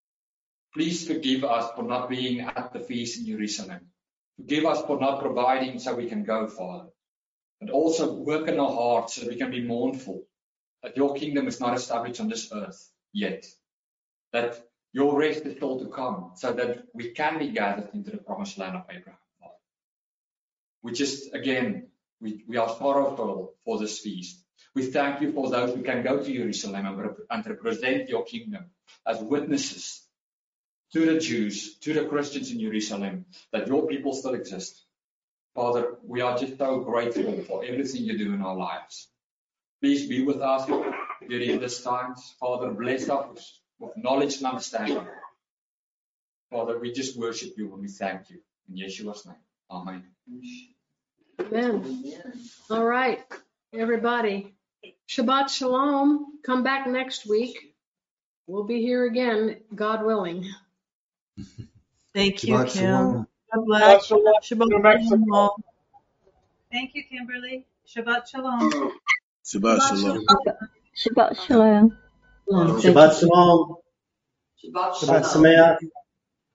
please forgive us for not being at the feast in Jerusalem. Forgive us for not providing so we can go, Father. And also work in our hearts so we can be mournful that your kingdom is not established on this earth yet. That your rest is still to come so that we can be gathered into the promised land of Abraham, Father. We just, again, we are sorrowful for this feast. We thank you for those who can go to Jerusalem and represent your kingdom as witnesses to the Jews, to the Christians in Jerusalem, that your people still exist. Father, we are just so grateful for everything you do in our lives. Please be with us during this time. Father, bless us with knowledge and understanding. Father, we just worship you and we thank you. In Yeshua's name. Amen. Amen. All right, everybody. Shabbat Shalom. Come back next week. We'll be here again, God willing. Thank you, Shabbat Kim. Shalom. God bless. Shabbat Shalom. all. Thank you, Kimberly. Shabbat Shalom. Shabbat Shalom. Shabbat Shalom. Shabbat Shalom. Shabbat Shabbat Shalom. Sameach.